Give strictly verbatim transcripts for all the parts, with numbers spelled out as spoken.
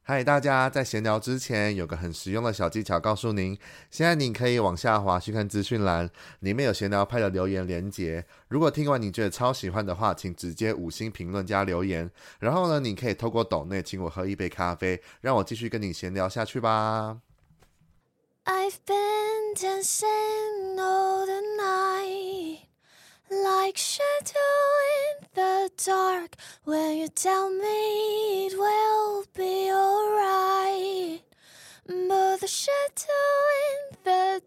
嗨，大家，在闲聊之前有个很实用的小技巧告诉您，现在你可以往下滑去看资讯栏，里面有闲聊派的留言连结。如果听完你觉得超喜欢的话，请直接五星评论加留言。然后呢，你可以透过抖内请我喝一杯咖啡，让我继续跟你闲聊下去吧。 I've been dancing all the night, like shadow in the dark. When you tell me it will be alright, but the shadow in the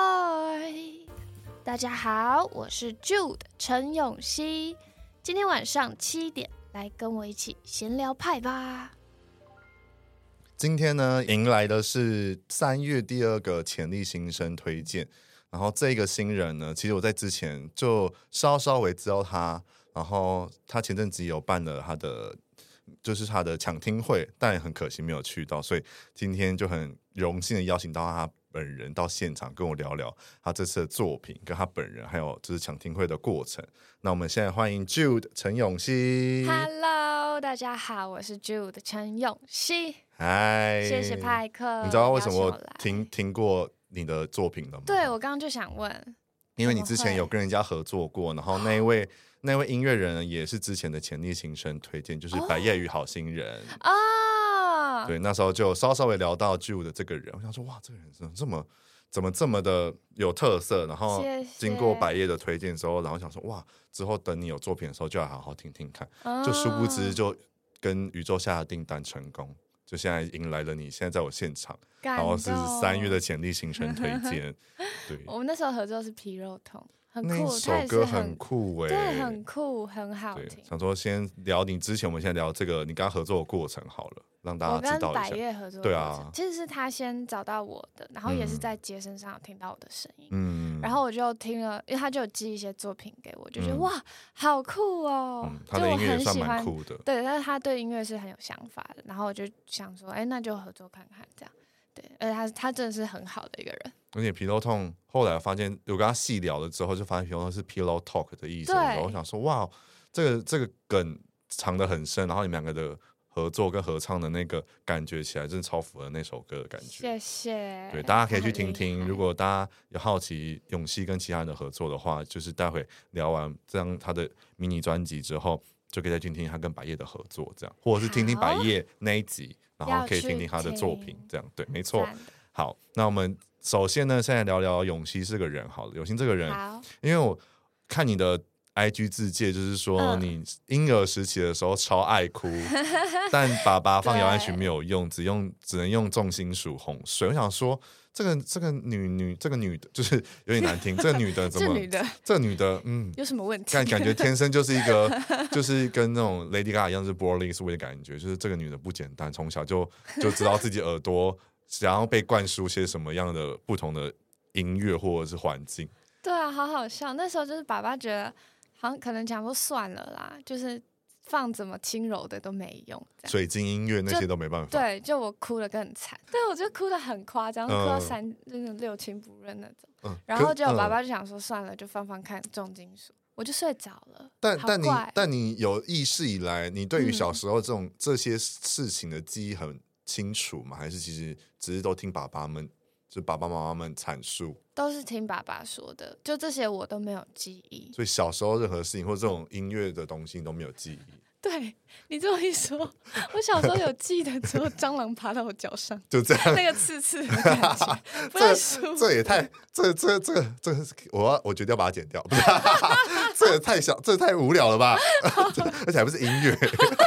dark. 大家好，我是 Jude 陈永熙，今天晚上七点来跟我一起闲聊派吧。 今天呢，迎来的是三月第二个潜力新生推荐。然后这个新人呢，其实我在之前就稍稍微知道他，然后他前阵子有办了他的，就是他的抢听会，但很可惜没有去到，所以今天就很荣幸的邀请到他本人到现场跟我聊聊他这次的作品，跟他本人，还有就是抢听会的过程。那我们现在欢迎 Jude 陈永熙。 Hello， 大家好，我是 Jude 陈永熙。 嗨， 谢谢派克。 你知道为什么我听听过你的作品了吗？ 对，我刚刚就想问， 因为你之前有跟人家合作过，然后那一位那位音乐人也是之前的潜力新生推荐，就是百叶与好心人啊。 对，那时候就稍稍微聊到 Jude 的这个人，我想说哇，这个人怎么这么怎么这么的有特色？然后经过百叶的推荐之后，然后想说哇，之后等你有作品的时候就要好好听听看，啊、就殊不知就跟宇宙下的订单成功。就现在迎来了你，现在在我现场，然后是三月的潜力新生推荐。对， 我们那时候合作是皮肉痛，很酷， 那首歌很酷哎、 欸，对，很酷，很好听。 想说先聊你之前，我们现在聊这个你跟他合作的过程好了，让大家知道一下。 我跟百叶合作的过程，对啊，其实是他先找到我的，然后也是在街声上有听到我的声音，嗯，然后我就听了，因为他就有寄一些作品给我，就觉得、嗯、哇，好酷哦、嗯， 他的音乐也算蛮酷的， 对，但是他对音乐是很有想法的，然后我就想说，哎，那就合作看看这样。对，而且他他真的是很好的一个人。 而且皮肉痛后来发现，我跟他细聊了之后，就发现皮肉痛是 pillow talk 的意思。我想说，哇，这个这个梗藏得很深，然后你们两个的合作跟合唱的那个感觉起来，真的超符合那首歌的感觉。 谢谢。 对，大家可以去听听。如果大家有好奇永熙跟其他人的合作的话，就是待会聊完这张他的迷你专辑之后，就可以再听听他跟百叶的合作，这样，或者是听听百叶那一集。然后可以听听他的作品，这样对，没错。好，那我们首先呢，现在聊聊永熙这个人好了。永熙这个人，因为我看你的 I G 自介，就是说你婴儿时期的时候超爱哭，嗯、但爸爸放摇篮曲没有用，只用只能用重金属哄睡。我想说，这个这个女女这个女的，就是有点难听。这个女的怎么？ 这女的， 这个女的，嗯， 有什么问题？ 感感觉天生就是一个，就是跟那种 Lady Gaga 一样，是 born this way 的感觉。就是这个女的不简单，从小就就知道自己耳朵想要被灌输些什么样的不同的音乐或者是环境。 对啊，好好笑。那时候就是爸爸觉得，好像可能讲说算了啦，就是放怎么轻柔的都没用， 水晶音乐那些都没办法。 对，就我哭得更惨，对我就哭得很夸张，哭到三那种六亲不认那种。嗯、然后结果爸爸就想说算了，就放放看重金属，我就睡着了。 但但你但你有意识以来，你对于小时候这种、嗯、这些事情的记忆很清楚吗？还是其实只是都听爸爸们，就爸爸妈妈们阐述？ 都是听爸爸说的，就这些我都没有记忆。 所以小时候任何事情或这种音乐的东西你都没有记忆。 对，你这么一说，我小时候有记得，只有蟑螂爬到我脚上， 就这样， 那个刺刺的感觉，不太舒服。 这也太，这这这这个，我要我决定要把它剪掉，不是，这也太小，这也太无聊了吧？而且还不是音乐。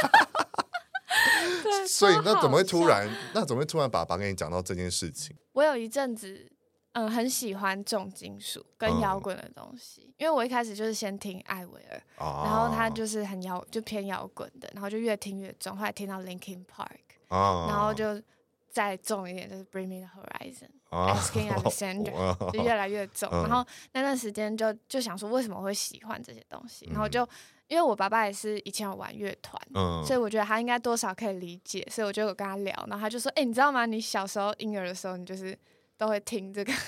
所以那怎么会突然？那怎么会突然爸爸跟你讲到这件事情？ 我有一阵子。嗯，很喜欢重金属跟摇滚的东西、嗯，因为我一开始就是先听艾薇儿、哦，然后他就是很摇，就偏摇滚的，然后就越听越重，后来听到 Linkin Park，、哦、然后就再重一点，就是 Bring Me the Horizon、Asking、哦、Alexander，、哦、就越来越重。嗯、然后那段时间就就想说，为什么会喜欢这些东西？嗯、然后就因为我爸爸也是以前有玩乐团、嗯，所以我觉得他应该多少可以理解，所以我就有跟他聊，然后他就说：“哎、欸，你知道吗？你小时候婴儿的时候，你就是。”都会听这个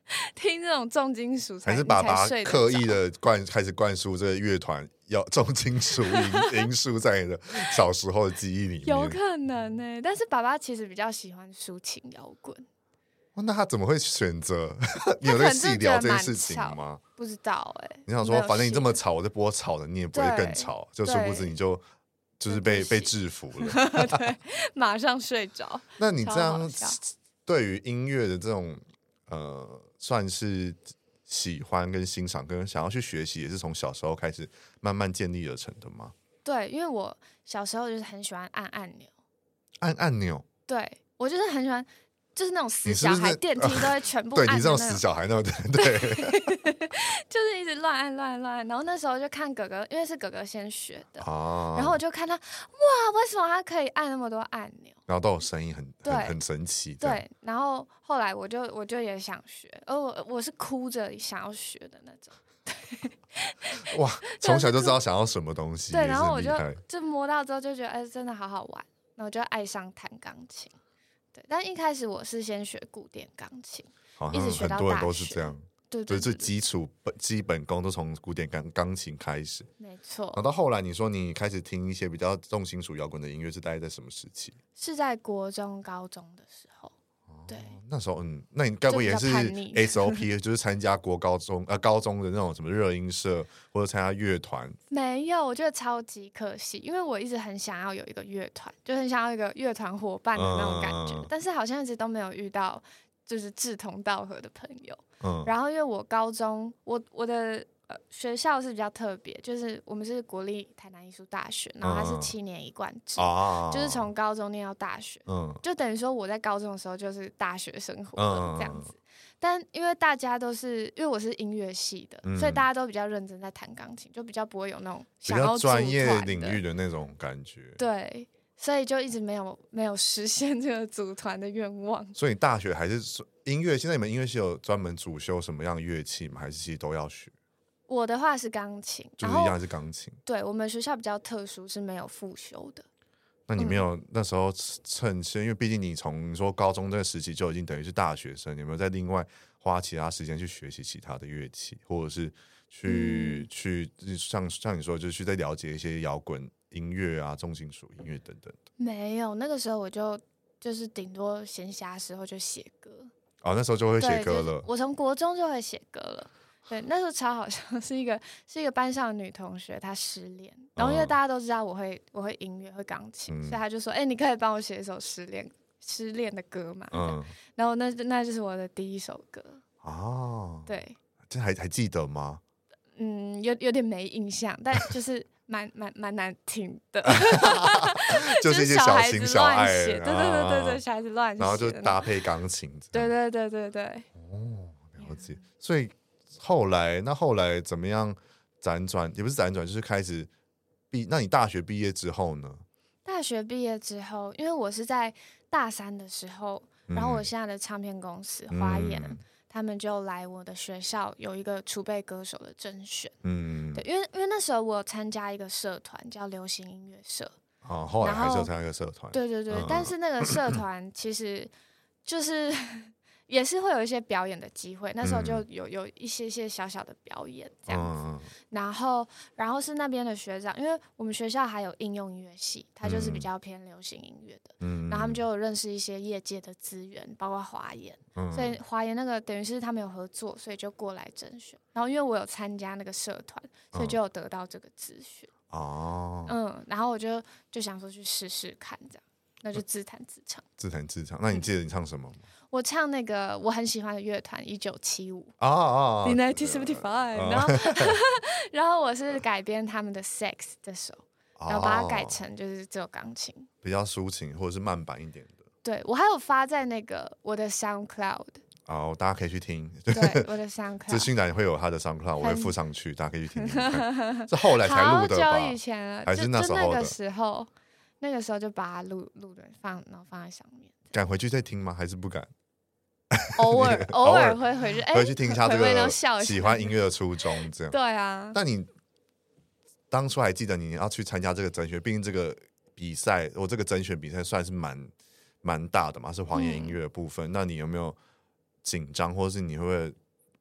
听这种重金属才， 还是爸爸刻意的的灌开始灌输这个乐团要重金属因因素在你的小时候的记忆里面？ 有可能呢、欸，但是爸爸其实比较喜欢抒情摇滚。 哦、那他怎么会选择？你有在细聊这件事情吗？ 不知道哎、欸。 你想说，反正你这么吵，我在播吵的，你也不会更吵，就殊不知你就就是被被制服了， 对，马上睡着。 那你这样对于音乐的这种呃，算是喜欢跟欣赏跟想要去学习，也是从小时候开始慢慢建立而成的吗？ 对，因为我小时候就是很喜欢按按钮， 按按钮。 对，我就是很喜欢。就是那种死小孩，是是电梯都会全部按、 呃。对你这种死小孩那种，对， 就是一直乱按乱按乱按。然后那时候就看哥哥，因为是哥哥先学的， 哦、 然后我就看他，哇，为什么他可以按那么多按钮？ 然后都有声音很，很很神奇。 对，然后后来我就我就也想学，而我我是哭着想要学的那种。 哇，从小就知道想要什么东西。 对，然后我就就摸到之后就觉得，哎、欸，真的好好玩，然后就爱上弹钢琴。对，但一开始我是先学古典钢琴，一直学到大学。 很多人都是这样， 对对对， 就是基础本基本功都从古典钢钢琴开始。 没错。 然后到后来，你说你开始听一些比较重金属摇滚的音乐，是大概在什么时期？ 是在国中、高中的时候。对， 哦、那时候嗯，那你该不会也是 S O P， 就是参加国高中呃高中的那种什么热音社，或者参加乐团？ 没有，我觉得超级可惜，因为我一直很想要有一个乐团，就很想要一个乐团伙伴的那种感觉，嗯、但是好像一直都没有遇到就是志同道合的朋友。嗯，然后因为我高中我我的。呃，学校是比较特别，就是我们是国立台南艺术大学，然后它是七年一贯制，嗯、就是从高中念到大学，嗯、就等于说我在高中的时候就是大学生活了这样子。嗯、但因为大家都是因为我是音乐系的，嗯、所以大家都比较认真在弹钢琴，就比较不会有那种想要比较专业领域的那种感觉。 对，所以就一直没有没有实现这个组团的愿望。 所以你大学还是音乐？现在你们音乐系有专门主修什么样的乐器吗？还是其实都要学？ 我的话是钢琴， 就是一样是钢琴。 对，我们学校比较特殊，是没有复修的。 那你没有、嗯、那时候趁先，因为毕竟你从你说高中这个时期就已经等于是大学生，有没有在另外花其他时间去学习其他的乐器，或者是去、嗯、去像像你说，就是去再了解一些摇滚音乐啊、重金属音乐等等的？ 没有，那个时候我就就是顶多闲暇时候就写歌。 哦，那时候就会写歌了。 就是、我从国中就会写歌了。对，那时候超好笑，是一个是一个班上的女同学，她失恋，然后因为大家都知道我会我会音乐会钢琴，嗯、所以她就说：“哎、欸，你可以帮我写一首失恋失恋的歌嘛？”嗯、然后那那就是我的第一首歌。哦，对， 这还还记得吗？ 嗯，有有点没印象，但就是蛮蛮蛮难听的， 就是一些小情小爱， 对对对对对，小孩子乱写， 然后就搭配钢琴， 对对对对对。 哦，了解，所以。后来，那后来怎么样辗转？也不是辗转，就是开始毕。那你大学毕业之后呢？ 大学毕业之后，因为我是在大三的时候，嗯、然后我现在的唱片公司花研、嗯，他们就来我的学校有一个储备歌手的甄选。嗯，对，因为因为那时候我参加一个社团叫流行音乐社。 哦，后来还是有参加一个社团。 对对对，嗯、但是那个社团其实就是也是会有一些表演的机会，那时候就有有一些些小小的表演这样子，嗯、然后然后是那边的学长，因为我们学校还有应用音乐系，他就是比较偏流行音乐的，嗯、然后他们就有认识一些业界的资源，包括华研，嗯、所以华研那个等于是他们有合作，所以就过来甄选，然后因为我有参加那个社团，所以就有得到这个资讯。哦，嗯，然后我就就想说去试试看这样。那就自弹自唱， 自弹自唱。那你记得你唱什么吗？ 我唱那个我很喜欢的乐团一九七五啊啊 ，nineteen seventy-five，然后然后我是改编他们的《Sex》这首，然后把它改成就是只有钢琴， 比较抒情或者是慢板一点的。 对，我还有发在那个我的 SoundCloud。 哦，大家可以去听。 对，我的 SoundCloud 资讯栏会有他的 SoundCloud，我会附上去，大家可以去听听看。是后来才录的吧？ 好久以前了， 还是那时候的？ 就那个时候。那个时候就把它录录的放，然后放在上面。 敢回去再听吗？还是不敢？ 偶尔偶尔会回去，哎、欸， 回去听一下这个喜欢音乐的初衷，这样。 对啊。 那你当初还记得你要去参加这个甄选？毕竟这个比赛，我这个甄选比赛算是蛮蛮大的嘛，是黄岩音乐的部分。嗯、那你有没有紧张，或者是你会不会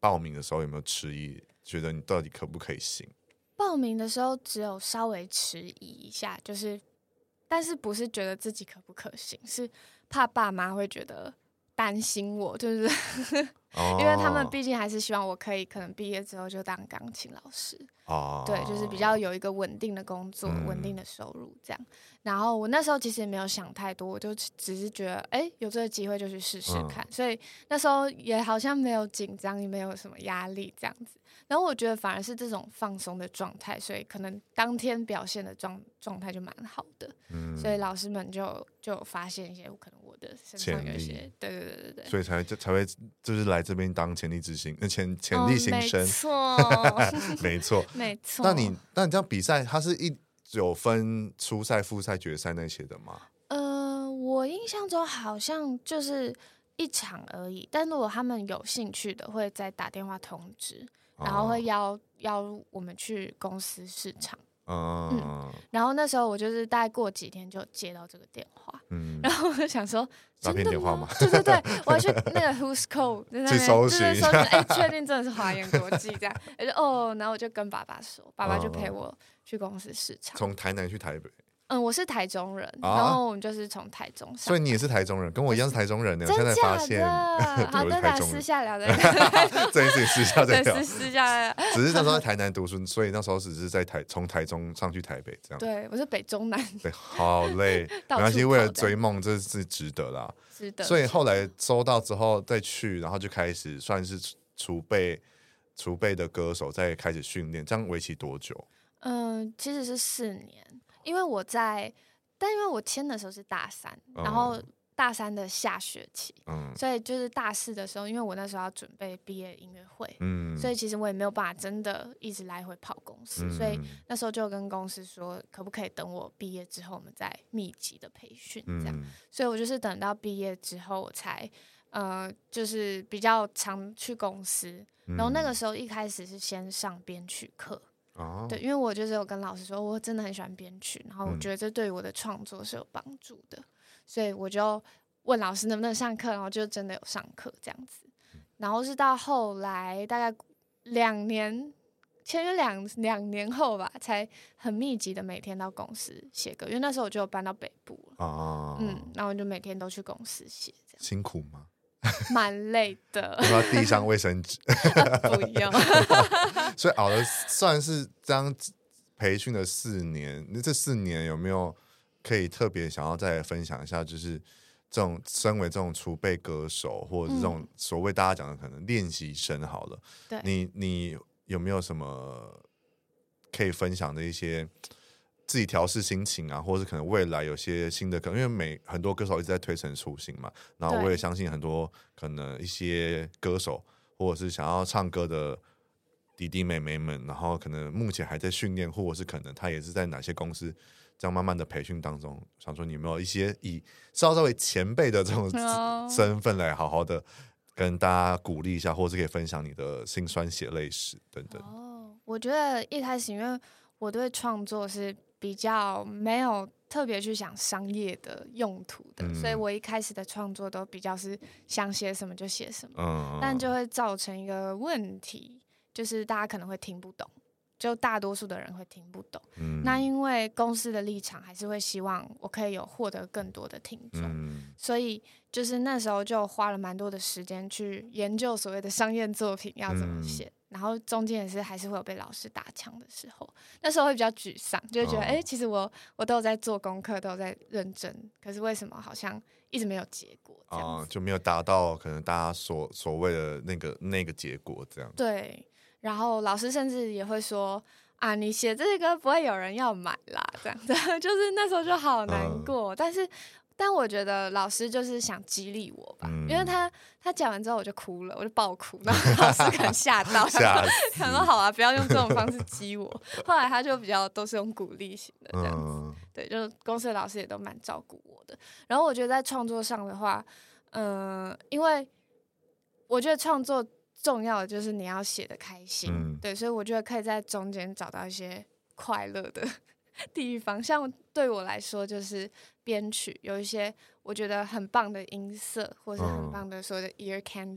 报名的时候有没有迟疑，觉得你到底可不可以行？ 报名的时候只有稍微迟疑一下，就是但是不是觉得自己可不可行，是怕爸妈会觉得担心我，就是哦、因为他们毕竟还是希望我可以可能毕业之后就当钢琴老师哦，对，就是比较有一个稳定的工作、稳、嗯、定的收入这样。然后我那时候其实也没有想太多，我就只是觉得哎有这个机会就去试试看、嗯，所以那时候也好像没有紧张，也没有什么压力这样子。然后我觉得反而是这种放松的状态，所以可能当天表现的状状态就蛮好的、嗯，所以老师们就就有发现一些可能我的身上有一些，对对对对对， 所以才才会就是来这边当潜力之星，潜潜力新生， 哦、 没错， 没错。 那你那你这样比赛，它是一有分初赛、复赛、决赛那些的吗？ 呃，我印象中好像就是一场而已，但如果他们有兴趣的，会再打电话通知。然后会邀邀我们去公司试唱，嗯, 嗯，然后那时候我就是大概过几天就接到这个电话，嗯，然后我就想说， 诈骗电话吗？ 对对对，我要去那个 Who's Call 去搜寻， 就是搜寻，哎，确定真的是华研国际这样，我就哦，然后我就跟爸爸说，爸爸就陪我去公司试唱， 从台南去台北。 嗯，我是台中人、啊，然后我们就是从台中上， 所以你也是台中人，跟我一样是台中人呢。我现在发现， 好，那咱私下聊的， 这一次私下再聊， 私下聊。 只是那时候在台南读书，所以那时候只是在台从台中上去台北这样。 对，我是北中南。 对，好累，没关系，为了追梦，这是值得啦， 值得。 所以后来收到之后再去，然后就开始算是储备储备的歌手，再开始训练，这样为期多久？ 嗯，其实是四年。因为我在，但因为我签的时候是大三，嗯、然后大三的下学期、嗯，所以就是大四的时候，因为我那时候要准备毕业音乐会、嗯，所以其实我也没有办法真的一直来回跑公司、嗯，所以那时候就跟公司说，可不可以等我毕业之后，我们再密集的培训这样、嗯，所以我就是等到毕业之后，我才呃，就是比较常去公司，然后那个时候一开始是先上编曲课。Oh. 对，因为我就是有跟老师说，我真的很喜欢编曲，然后我觉得这对于我的创作是有帮助的、嗯，所以我就问老师能不能上课，然后就真的有上课这样子。然后是到后来大概两年，签约两两年后吧，才很密集的每天到公司写歌，因为那时候我就有搬到北部了， oh. 嗯，然后我就每天都去公司写，这样辛苦吗？ 蛮累的， 要递上卫生纸不用所以熬了算是这样培训了四年，那这四年有没有可以特别想要再来分享一下，就是这种身为这种储备歌手或者是这种所谓大家讲的可能练习生好了、 嗯、 你你有没有什么可以分享的一些自己调试心情啊，或是可能未来有些新的歌，因为每很多歌手一直在推陈出新嘛，然后我也相信很多可能一些歌手或者是想要唱歌的弟弟妹妹们，然后可能目前还在训练，或者是可能他也是在哪些公司这样慢慢的培训当中，想说你有没有一些以稍稍微前辈的这种身份来好好的跟大家鼓励一下，或是可以分享你的辛酸血泪史等等。 哦，我觉得一开始因为我对创作是比较没有特别去想商业的用途的、嗯、所以我一开始的创作都比较是想写什么就写什么、嗯、但就会造成一个问题，就是大家可能会听不懂，就大多数的人会听不懂、嗯、那因为公司的立场还是会希望我可以有获得更多的听众、嗯、所以就是那时候就花了蛮多的时间去研究所谓的商业作品要怎么写、嗯，然后中间也是还是会有被老师打枪的时候，那时候会比较沮丧，就会觉得哎、哦，其实我我都有在做功课，都有在认真，可是为什么好像一直没有结果这样子、 哦、就没有达到可能大家所所谓的那个那个结果这样。 对，然后老师甚至也会说啊，你写这个不会有人要买啦，这样子就是那时候就好难过、嗯、但是。但我觉得老师就是想激励我吧、嗯、因为他他讲完之后我就哭了，我就爆哭，然后老师可能吓到想说好啊，不要用这种方式激我后来他就比较都是用鼓励型的这样子、嗯、对，就是公司的老师也都蛮照顾我的。然后我觉得在创作上的话嗯、呃，因为我觉得创作重要的就是你要写得开心、嗯、对，所以我觉得可以在中间找到一些快乐的地方，像对我来说就是编曲有一些我觉得很棒的音色，或是很棒的所谓的 ear candy、嗯、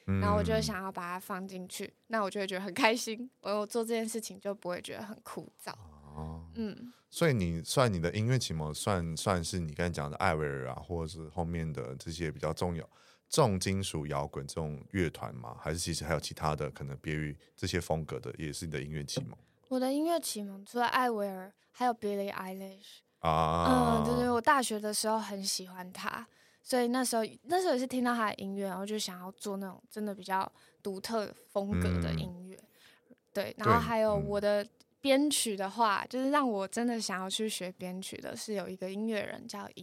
嗯、然后我就想要把它放进去，那我就会觉得很开心，我做这件事情就不会觉得很枯燥。哦，嗯， 所以你算你的音乐启蒙算算是你刚才讲的艾薇儿啊，或者是后面的这些比较重要重金属摇滚这种乐团吗？还是其实还有其他的可能别于这些风格的，也是你的音乐启蒙？ 我的音乐启蒙除了艾薇儿，还有 Billie Eilish 啊，嗯，对对，我大学的时候很喜欢她，所以那时候那时候也是听到她的音乐，然后就想要做那种真的比较独特风格的音乐，嗯、对，然后还有我的编曲的话，就是让我真的想要去学编曲的是有一个音乐人叫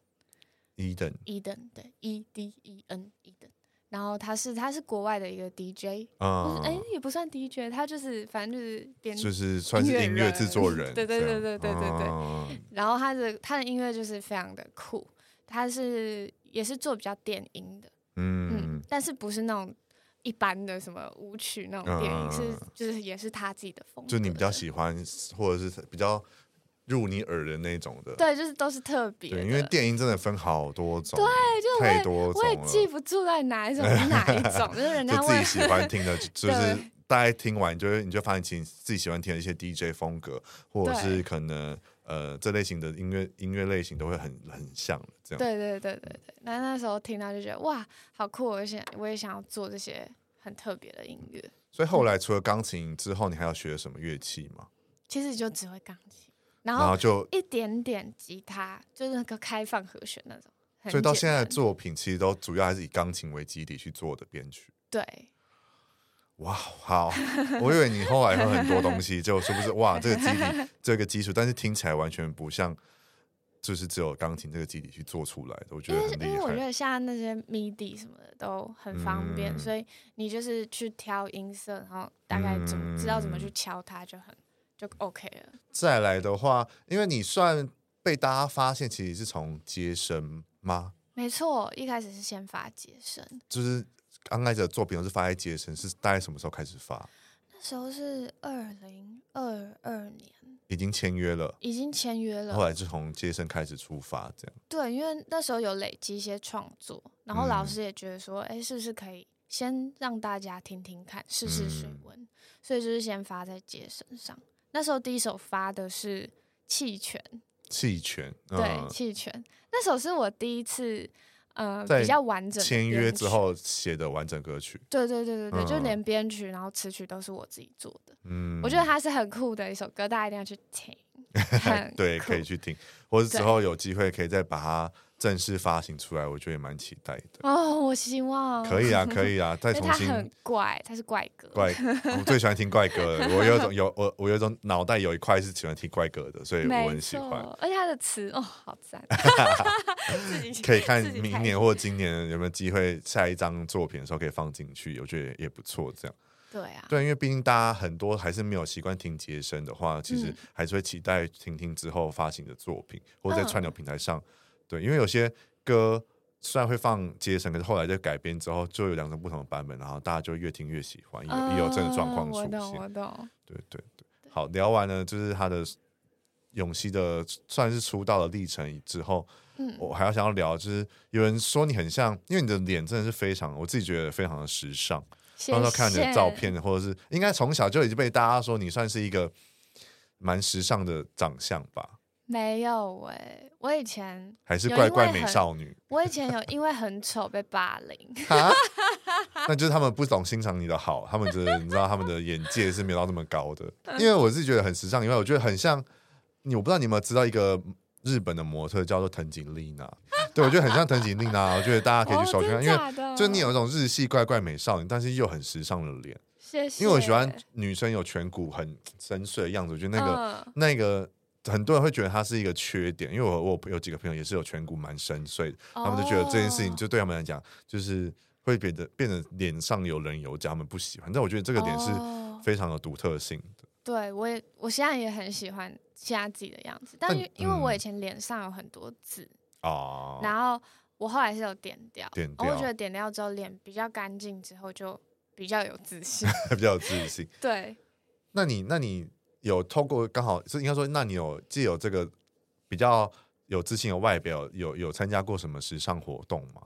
Eden。Eden，Eden， 对 ，E D E N，Eden。然后他是他是国外的一个 D J， 嗯，哎，也不算 D J， 他就是反正就是编， 就是算是音乐制作人， 对对对对对对对。哦、然后他的他的音乐就是非常的酷，他是也是做比较电音的，嗯, 嗯，但是不是那种一般的什么舞曲那种电音，嗯、是就是也是他自己的风格的， 就你比较喜欢或者是比较入你耳的那种的， 对，就是都是特别的， 对，因为电音真的分好多种， 对，就太多种了， 我也记不住在哪一种是哪一种，就是人家就自己喜欢听的，就是大概听完，就你就发现其实自己喜欢听的一些 D J 风格，或者是可能呃这类型的音乐音乐类型都会很很像的这样。 对对对对对，那那时候听到就觉得哇，好酷！我想我也想要做这些很特别的音乐。 所以后来除了钢琴之后，你还要学什么乐器吗？ 其实就只会钢琴。然后就一点点吉他，就是那个开放和弦那种。 所以到现在的作品其实都主要还是以钢琴为基底去做的编曲。 对， 哇，好，我以为你后来有很多东西，就是不是哇这个基底这个基础，但是听起来完全不像，就是只有钢琴这个基底去做出来的，我觉得很厉害。 因为我觉得像那些 M I D I 什么的都很方便，嗯、所以你就是去挑音色，然后大概怎么、嗯、知道怎么去敲它就很。就 OK 了。再来的话，因为你算被大家发现，其实是从街声吗？ 没错，一开始是先发街声， 就是刚开始的作品都是发在街声，是大概什么时候开始发？ 那时候是二零二二年， 已经签约了， 已经签约了。 后来就从街声开始出发，这样。 对，因为那时候有累积一些创作，然后老师也觉得说，哎、嗯，是不是可以先让大家听听看，试试水温、嗯，所以就是先发在街声上。那时候第一首发的是弃权， 弃权、 嗯、对，弃权。那首是我第一次呃比较完整的签约之后写的完整歌曲。 对对对对对，嗯、就连编曲然后词曲都是我自己做的。嗯，我觉得它是很酷的一首歌，大家一定要去听。 对，可以去听，或者之后有机会可以再把它正式发行出来，我觉得也蛮期待的。 哦，我希望可以啊，可以啊，再重新。 他很怪，他是怪歌。 怪，我最喜欢听怪歌了。我有一种有我我有一种脑袋有一块是喜欢听怪歌的，所以我很喜欢。 而且他的词哦，好赞。 可以看明年或今年有没有机会，下一张作品的时候可以放进去，我觉得也不错。这样。 对啊， 对，因为毕竟大家很多还是没有习惯听街声的话，其实还是会期待听听之后发行的作品，或者在串流平台上。嗯、对，因为有些歌虽然会放街声，可是后来在改编之后就有两种不同的版本，然后大家就越听越喜欢，也有、嗯、也有这个状况出现。 我懂，我懂。 对对对，好，聊完了就是他的永熙的算是出道的历程之后。嗯、我还要想要聊，就是有人说你很像，因为你的脸真的是非常，我自己觉得非常的时尚。 谢谢。 然后看你的照片，或者是应该从小就已经被大家说你算是一个蛮时尚的长相吧？ 没有哎、欸，我以前还是怪怪美少女。 我以前有因为很丑被霸凌， 那就是他们不懂欣赏你的好，他们觉得你知道他们的眼界是没有到那么高的。因为我是觉得很时尚，因为我觉得很像你，我不知道你有没有知道一个日本的模特叫做藤井丽娜。对，我觉得很像藤井丽娜，我觉得大家可以去搜寻看，因为就你有一种日系怪怪美少女，但是又很时尚的脸。 谢谢。 因为我喜欢女生有颧骨很深邃的样子，我觉得那个、嗯、那个很多人会觉得它是一个缺点，因为我我有几个朋友也是有颧骨蛮深邃的，他们就觉得这件事情就对他们来讲就是会变得变得脸上有棱有角，他们不喜欢。但我觉得这个点是非常有独特性的。 对，我也我现在也很喜欢现在自己的样子，但因为我以前脸上有很多痣。哦，然后我后来是有点掉， 点掉， 我觉得点掉之后脸比较干净，之后就比较有自信， 比较有自信。 对， 那你那你有透过刚好是应该说，那你有既有这个比较有自信的外表，有有参加过什么时尚活动吗？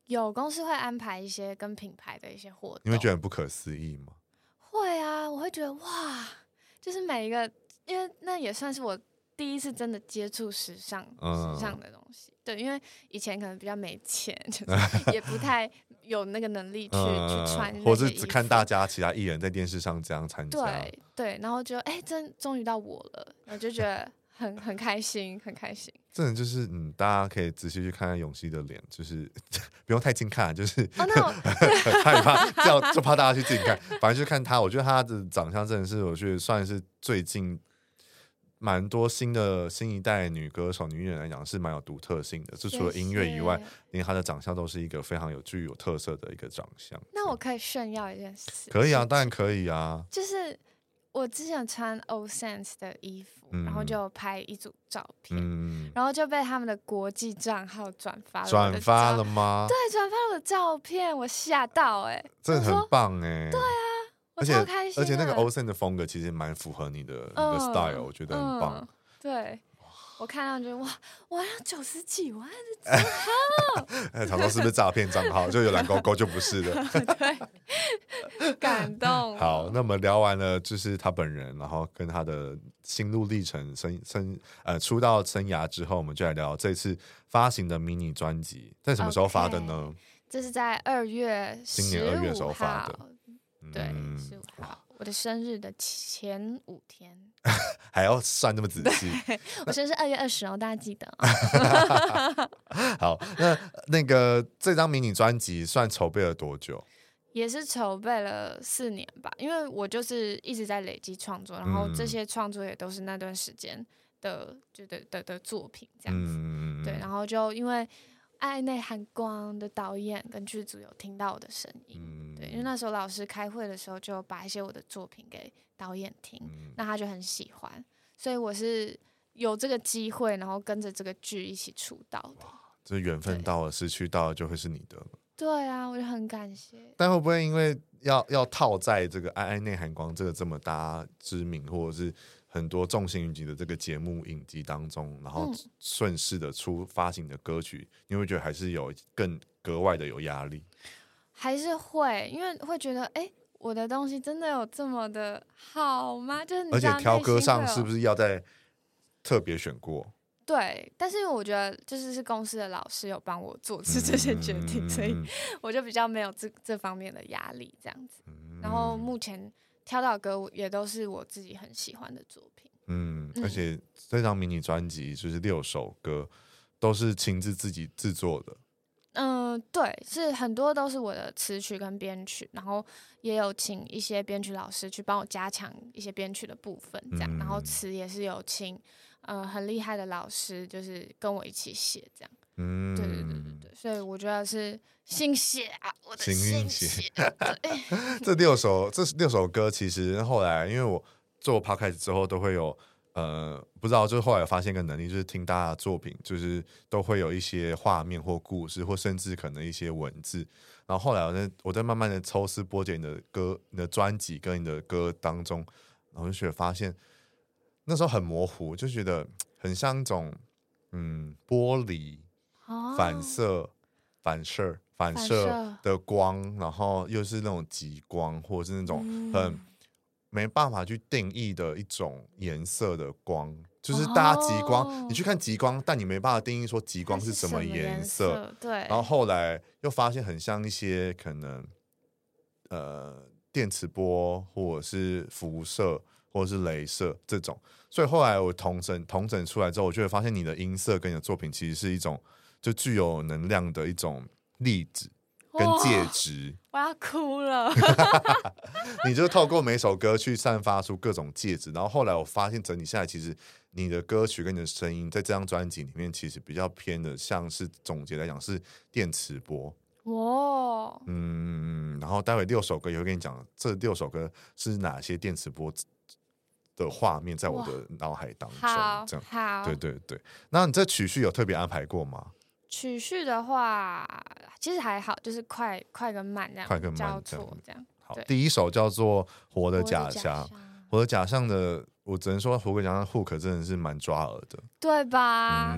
有公司会安排一些跟品牌的一些活动， 你会觉得很不可思议吗？ 会啊，我会觉得哇，就是每一个，因为那也算是我第一次真的接触时尚、嗯、时尚的东西。对，因为以前可能比较没钱，就是也不太有那个能力去、嗯、去穿那些衣服， 或是只看大家其他艺人在电视上这样参加。 对对，然后就哎，真终于到我了，我就觉得很很开心，很开心。 真的就是嗯，大家可以仔细去看看永熙的脸，就是不用太近看，就是、 哦、那我很害怕，这样就怕大家去自己看。反正就看他，我觉得他的长相真的是，我觉得算是最近蛮多新的新一代女歌手、女艺人来讲是蛮有独特性的。就除了音乐以外，连她的长相都是一个非常有具有特色的一个长相。 那我可以炫耀一件事？ 可以啊，当然可以啊。 就是我之前穿 O Sense 的衣服、嗯，然后就拍一组照片、嗯，然后就被他们的国际账号转发了。 转发了吗？ 对，转发了我的照片，我吓到哎、欸， 真的很棒哎、欸。 对啊。而且而且那个 O S E N 的风格其实蛮符合你的、嗯、你的 style， 我觉得很棒。嗯、 对，我看到觉得哇，我要九十几万的账号， 哎，常说是不是诈骗账号？就有蓝勾勾就不是的。 对，感动。 好，那我们聊完了，就是他本人，然后跟他的心路历程、生生呃出道生涯之后，我们就来聊这次发行的迷你专辑，在什么时候发的呢？ Okay, 这是在二月今年二月时候发的。 对，十五号，我的生日的前五天， 还要算那么仔细。 我生日是二月二十哦，大家记得、哦。 好，那那个这张迷你专辑算筹备了多久？ 也是筹备了四年吧，因为我就是一直在累积创作，然后这些创作也都是那段时间的就的的的作品这样子、嗯。对，然后就因为。爱内涵光的导演跟剧组有听到我的声音、嗯，对，因为那时候老师开会的时候就把一些我的作品给导演听、嗯，那他就很喜欢，所以我是有这个机会，然后跟着这个剧一起出道的。 这缘分到了，失去到了就会是你的了。 对啊，我就很感谢。 但会不会因为要要套在这个爱爱内涵光这个这么大知名，或者是很多众星云集的这个节目影集当中，然后顺势的出发行的歌曲、嗯，你会觉得还是有更格外的有压力？ 还是会，因为会觉得，哎、欸，我的东西真的有这么的好吗？就是你而且挑歌上是不是要再特别选过？ 对，但是因为我觉得就是是公司的老师有帮我做出这些决定、嗯，所以我就比较没有这这方面的压力这样子。嗯、然后目前挑到的歌也都是我自己很喜欢的作品。 嗯，而且这张迷你专辑就是六首歌都是亲自自己制作的。 嗯，对，是很多都是我的词曲跟编曲，然后也有请一些编曲老师去帮我加强一些编曲的部分，这样，嗯、然后词也是有请呃很厉害的老师，就是跟我一起写这样。嗯，对对对对对，所以我觉得是心血啊，我的心血。 这六首这六首歌，其实后来因为我做 podcast 之后都会有。呃，不知道，就是后来有发现一个能力，就是听大家的作品，就是都会有一些画面或故事，或甚至可能一些文字。然后后来我在我在慢慢的抽丝剥茧你的歌、你的专辑跟你的歌当中，然后就觉得发现那时候很模糊，就觉得很像一种嗯玻璃、哦、反射、反射、反射的光，然后又是那种极光，或者是那种很。嗯没办法去定义的一种颜色的光，就是大家极光、哦，你去看极光，但你没办法定义说极光是什么颜色。 颜色对。 然后后来又发现很像一些可能，呃，电磁波或者是辐射或者是雷射这种。所以后来我统整统整出来之后，我就会发现你的音色跟你的作品其实是一种就具有能量的一种粒子。跟介质， 我要哭了。 你就透过每首歌去散发出各种介质，然后后来我发现整体下来，其实你的歌曲跟你的声音在这张专辑里面，其实比较偏的，像是总结来讲是电磁波。哇，嗯，然后待会六首歌也会跟你讲，这六首歌是哪些电磁波的画面在我的脑海当中。这样， 好， 对对对。那你这曲序有特别安排过吗？ 曲序的话，其实还好，就是快快跟慢这样， 快跟慢交错这样。 好，第一首叫做《活的假象》，活的假象的，我只能说活的假象 hook 真的是蛮抓耳的， 对吧？嗯，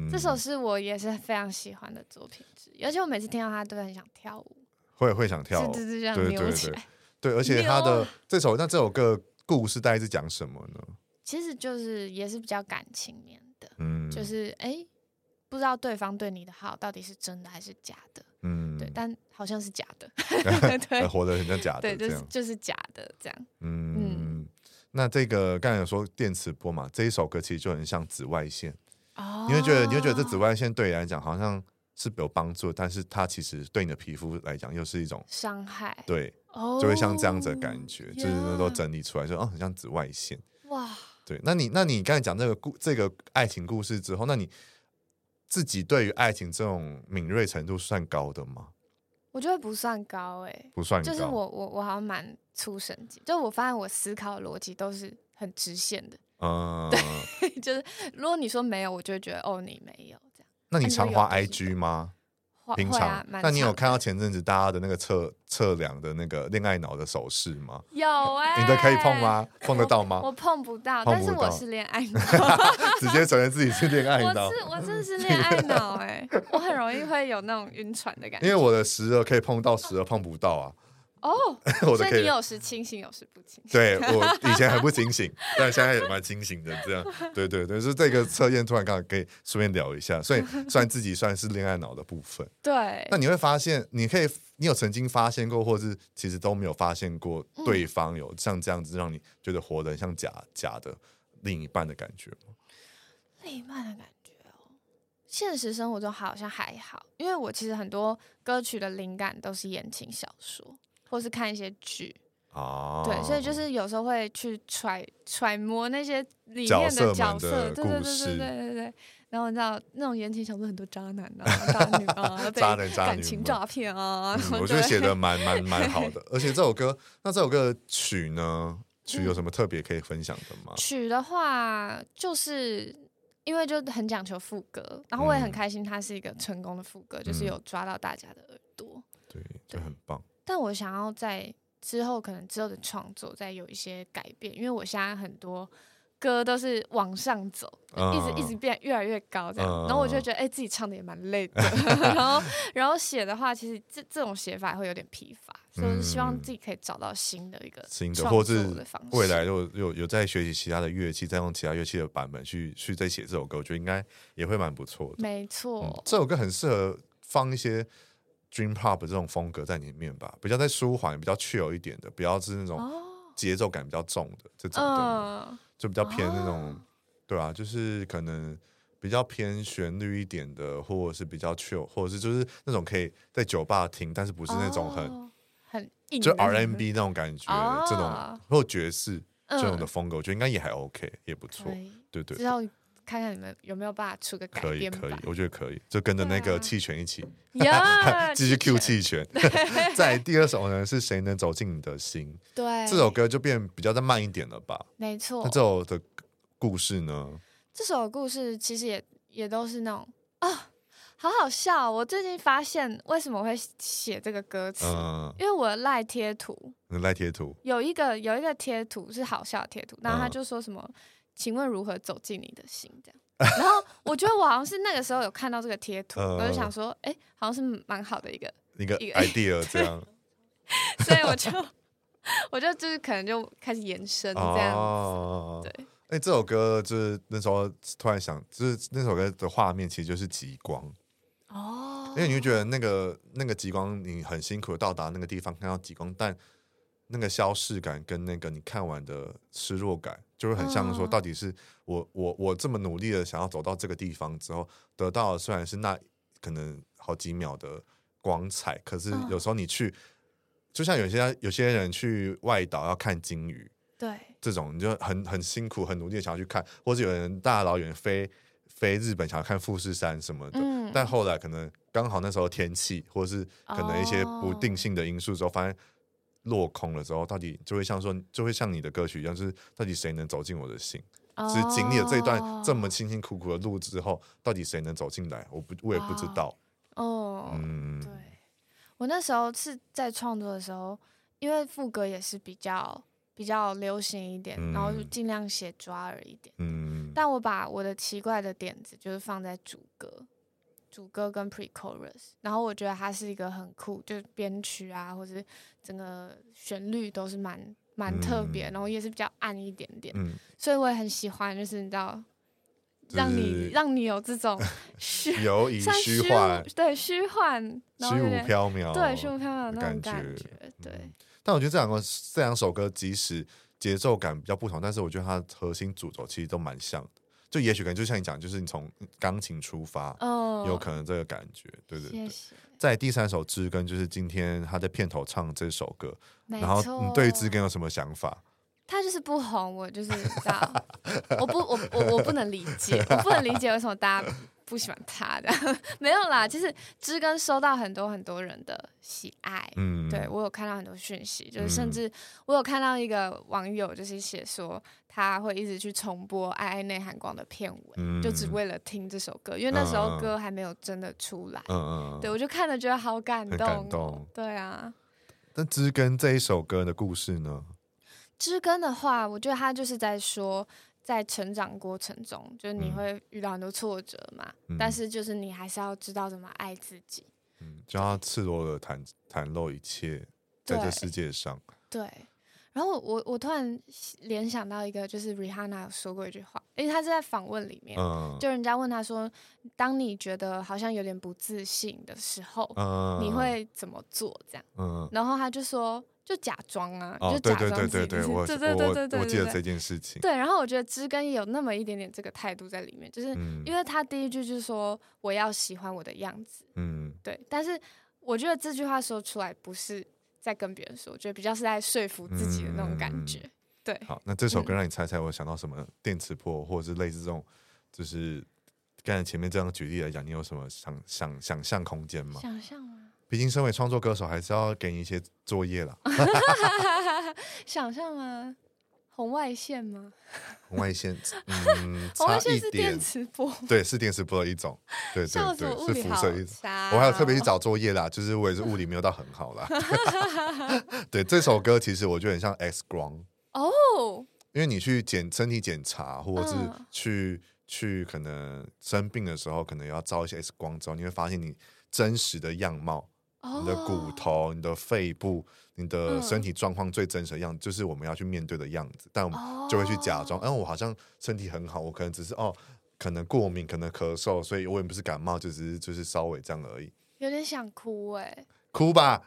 嗯， 这首是我也是非常喜欢的作品之一，而且我每次听到它都很想跳舞， 会会想跳舞， 对对对，这样对对扭起来。 对，而且他的这首那这首歌故事大概是讲什么呢？ 其实就是也是比较感情面的， 嗯， 就是哎，不知道对方对你的好到底是真的还是假的，嗯，对，但好像是假的，对， 活得很像假的， 对，就是就是假的这样， 嗯嗯。那这个刚才有说电磁波嘛，这一首歌其实就很像紫外线，哦，你会觉得你会觉得这紫外线对你来讲好像是有帮助，但是它其实对你的皮肤来讲又是一种伤害， 对，哦，就会像这样子的感觉，哦，就是那都整理出来说，哦，很像紫外线，哇，对。那你那你刚才讲这个故这个爱情故事之后，那你自己对于爱情这种敏锐程度算高的吗？ 我觉得不算高哎，欸， 不算高， 就是我我我好像蛮粗神经，就我发现我思考的逻辑都是很直线的，嗯，对，就是如果你说没有，我就会觉得哦你没有这样。 那你常滑 I G 吗？平常， 啊， 那你有看到前阵子大家的那个测测量的那个恋爱脑的手势吗？ 有哎，欸， 你的可以碰吗？碰得到吗？ 我, 我碰不到， 碰不到， 但是我是恋爱脑， 直接承认自己是恋爱脑。 我是我真的是恋爱脑哎，欸，我很容易会有那种晕船的感觉。 因为我的时而可以碰到，时而碰不到啊。 哦，所以你有时清醒，有时不清醒。 对，我以前很不清醒，但现在也蛮清醒的。这样，对对对，是这个测验突然刚好可以顺便聊一下，所以算自己算是恋爱脑的部分。 对， 那你会发现，你可以，你有曾经发现过，或是其实都没有发现过，对方有像这样子让你觉得活得很像假假的另一半的感觉吗？ 另一半的感觉哦，现实生活中好像还好，因为我其实很多歌曲的灵感都是言情小说。或是看一些剧，哦，对，所以就是有时候会去揣揣摩那些里面的角色，对对对对对对对。然后你知道那种言情小说很多渣男啊、渣女啊、 渣男渣女、 感情诈骗啊， 嗯，我觉得写的蛮蛮蛮好的。而且这首歌，那这首歌的曲呢，曲有什么特别可以分享的吗？ 嗯，曲的话，就是因为就很讲求副歌，然后我也很开心，它是一个成功的副歌，嗯，就是有抓到大家的耳朵， 对，这很棒。 但我想要在之后可能之后的创作再有一些改变，因为我现在很多歌都是往上走，嗯，一直一直变越来越高这样，嗯，然后我就觉得哎，欸，自己唱的也蛮累的，然后然后写的话，其实这这种写法会有点疲乏，所以我希望自己可以找到新的一个新的创作的方式， 或是未来有有有在学习其他的乐器，再用其他乐器的版本去去再写这首歌，我觉得应该也会蛮不错的。 没错，嗯， 这首歌很适合放一些Dream Pop 这种风格在里面吧，比较在舒缓、比较 chill 一点的，不要是那种节奏感比较重的，哦，这种的，呃，就比较偏那种，哦，对啊，就是可能比较偏旋律一点的，或者是比较 chill， 或者是就是那种可以在酒吧听，但是不是那种很，哦， 很硬就 R and B 那种感觉， 哦， 这种或爵士这种的风格，嗯，我觉得应该也还 OK， 也不错，对对对。 看看你们有没有办法出个改编版， 可以可以，我觉得可以，就跟着那个气拳一起， 啊， 继续 Q 气拳。再第二首呢是谁能走进你的心？ 对， 这首歌就变比较再慢一点了吧？ 没错。 那这首的故事呢？ 这首的故事其实也也都是那种啊，好好笑，哦。我最近发现为什么我会写这个歌词，嗯，因为我的赖贴图， 赖贴图有一个有一个贴图是好笑的贴图，然后他就说什么。嗯，请问如何走进你的心？这样，然后我觉得我好像是那个时候有看到这个贴图，呃、我就想说，哎，好像是蛮好的一个一个 idea 这样， 所以我就我就就是可能就开始延伸这样子，哦，对。 哎，这首歌就是那时候突然想，就是那首歌的画面其实就是极光哦，因为你会觉得那个那个极光，你很辛苦的到达那个地方看到极光，但那个消逝感跟那个你看完的失落感，就会很像说，到底是我我我这么努力的想要走到这个地方之后，得到的虽然是那可能好几秒的光彩，可是有时候你去，就像有些有些人去外岛要看鲸鱼， 对， 这种你就很很辛苦很努力的想要去看，或者有人大老远飞飞日本想要看富士山什么的，嗯，但后来可能刚好那时候天气或者是可能一些不定性的因素之后，发现落空了之后，到底就会像说，就会像你的歌曲一样，就是到底谁能走进我的心？只、oh. 是经历了这一段这么辛辛苦苦的路之后，到底谁能走进来？我不，我也不知道。 哦、oh. oh. 嗯，对，我那时候是在创作的时候，因为副歌也是比较比较流行一点，嗯、然后就尽量写抓耳一点。嗯， 但我把我的奇怪的点子就是放在主歌。主歌跟 pre-chorus， 然后我觉得它是一个很酷，就是编曲啊，或者整个旋律都是蛮蛮特别、嗯，然后也是比较暗一点点、嗯，所以我也很喜欢，就是你知道，让你、就是、让你有这种虚有以虚幻， 对虚幻， 虚无缥缈， 对虚无缥缈的那种感觉，对、嗯。 但我觉得这两个这两首歌，即使节奏感比较不同，但是我觉得它核心主轴其实都蛮像的。就也许可能就像你讲，就是你从钢琴出发、哦，有可能这个感觉，对对对。谢谢。在第三首《知根》，就是今天他在片头唱这首歌，然后你对于《知根》有什么想法？ 他就是不红，我就是知道，我不我我我不能理解，我不能理解为什么大家不喜欢他的。没有啦，其实知根收到很多很多人的喜爱，嗯，对我有看到很多讯息，就是甚至我有看到一个网友就是写说他会一直去重播《爱爱内含光》的片尾、嗯，就只为了听这首歌，因为那时候歌还没有真的出来，嗯、对我就看了觉得好感动、哦， 感动， 对啊。 但知根这一首歌的故事呢？ 知根的话，我觉得他就是在说，在成长过程中，就是你会遇到很多挫折嘛，嗯、但是就是你还是要知道怎么爱自己， 嗯，就要赤裸的袒袒露一切，在这世界上。 对。对然后我我突然联想到一个，就是 Rihanna 有说过一句话，因为他是在访问里面，嗯、就人家问他说，当你觉得好像有点不自信的时候，嗯、你会怎么做？这样，嗯、然后他就说。就假装啊， 哦、 就假装自己，对对对对，我对对对对对， 我记得这件事情。 对，然后我觉得知根也有那么一点点这个态度在里面，就是因为他第一句就是说我要喜欢我的样子，嗯，对。但是我觉得这句话说出来不是在跟别人说，我觉得比较是在说服自己的那种感觉。嗯、对。 好，那这首歌让你猜猜，我想到什么？电磁波，或者是类似这种，就是刚才前面这样举例来讲，你有什么想想想象空间吗？ 想象吗？ 毕竟身为创作歌手，还是要给你一些作业啦。 想象吗？红外线吗？ 红外线，嗯， 红外线是电磁波， 对，是电磁波的一种，对对对，是辐射一种。我还有特别去找作业啦，就是我也是物理没有到很好啦。对，这首歌其实我觉得很像 X 光哦，因为你去检身体检查，或者是去、嗯、去可能生病的时候，可能要照一些 X 光之后，你会发现你真实的样貌。你的骨头、你的肺部、你的身体状况最真实的样子，嗯、就是我们要去面对的样子。但我们就会去假装，嗯、哦，我好像身体很好，我可能只是哦，可能过敏，可能咳嗽，所以我也不是感冒，就只是就是稍微这样而已。 有点想哭哎、欸， 哭吧。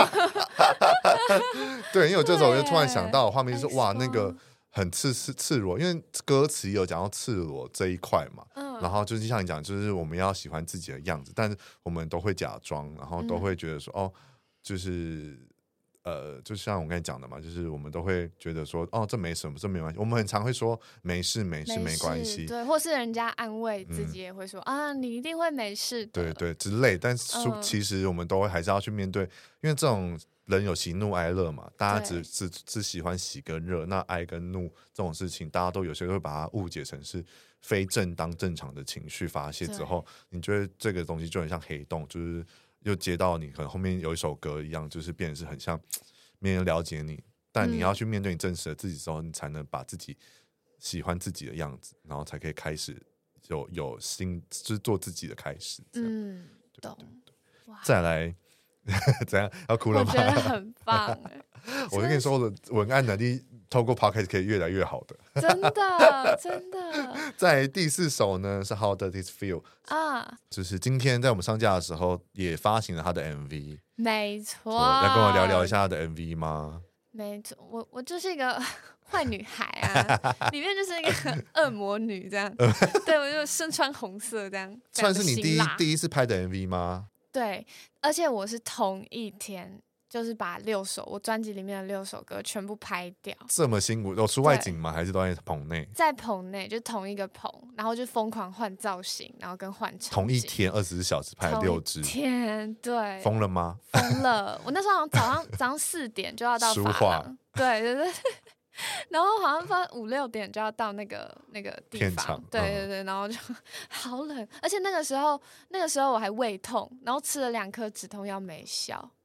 对，因为我这首我就突然想到画面就是哇，那个很赤赤赤裸，因为歌词有讲到赤裸这一块嘛。嗯然后就是像你讲，就是我们要喜欢自己的样子，但是我们都会假装，然后都会觉得说，嗯、哦，就是呃，就像我刚才讲的嘛，就是我们都会觉得说，哦，这没什么，这没关系。我们很常会说没事没事没关系， 对，或是人家安慰自己也会说、嗯、啊，你一定会没事的， 对对之类。但是、嗯、其实我们都会还是要去面对，因为这种人有喜怒哀乐嘛，大家只只只喜欢喜跟热，那哀跟怒这种事情，大家都有些会把它误解成是。非正当正常的情绪发泄之后，你觉得这个东西就很像黑洞，就是又接到你可能后面有一首歌一样，就是变成是很像没人了解你，但你要去面对你真实的自己之后，你才能把自己喜欢自己的样子，然后才可以开始有有新就是做自己的开始。 嗯，懂。 再来，怎样要哭了吗？ 我觉得很棒我就跟你说，我的文案能力透过 podcast 可以越来越好的， 真的真的。 在第四首呢是 How Does It Feel 啊，就是今天在我们上架的时候也发行了他的 M V， 没错。 要跟我聊聊一下他的 M V 吗？ 没错，我我就是一个坏女孩啊，里面就是一个恶魔女这样，对，我就身穿红色这样， 算是你第一第一次拍的 M V 吗？ 对，而且我是同一天。就是把六首我专辑里面的六首歌全部拍掉， 这么辛苦？有出外景吗？还是都在棚内？ 在棚内，就同一个棚，然后就疯狂换造型，然后跟换场景。 同一天二十四小时拍了六支， 天，对， 疯了吗？ 疯了！我那时候好像早上早上四点就要到发廊，对对对，然后好像发五六点就要到那个那个地方，对对对，然后就好冷，而且那个时候那个时候我还胃痛，然后吃了两颗止痛药没效。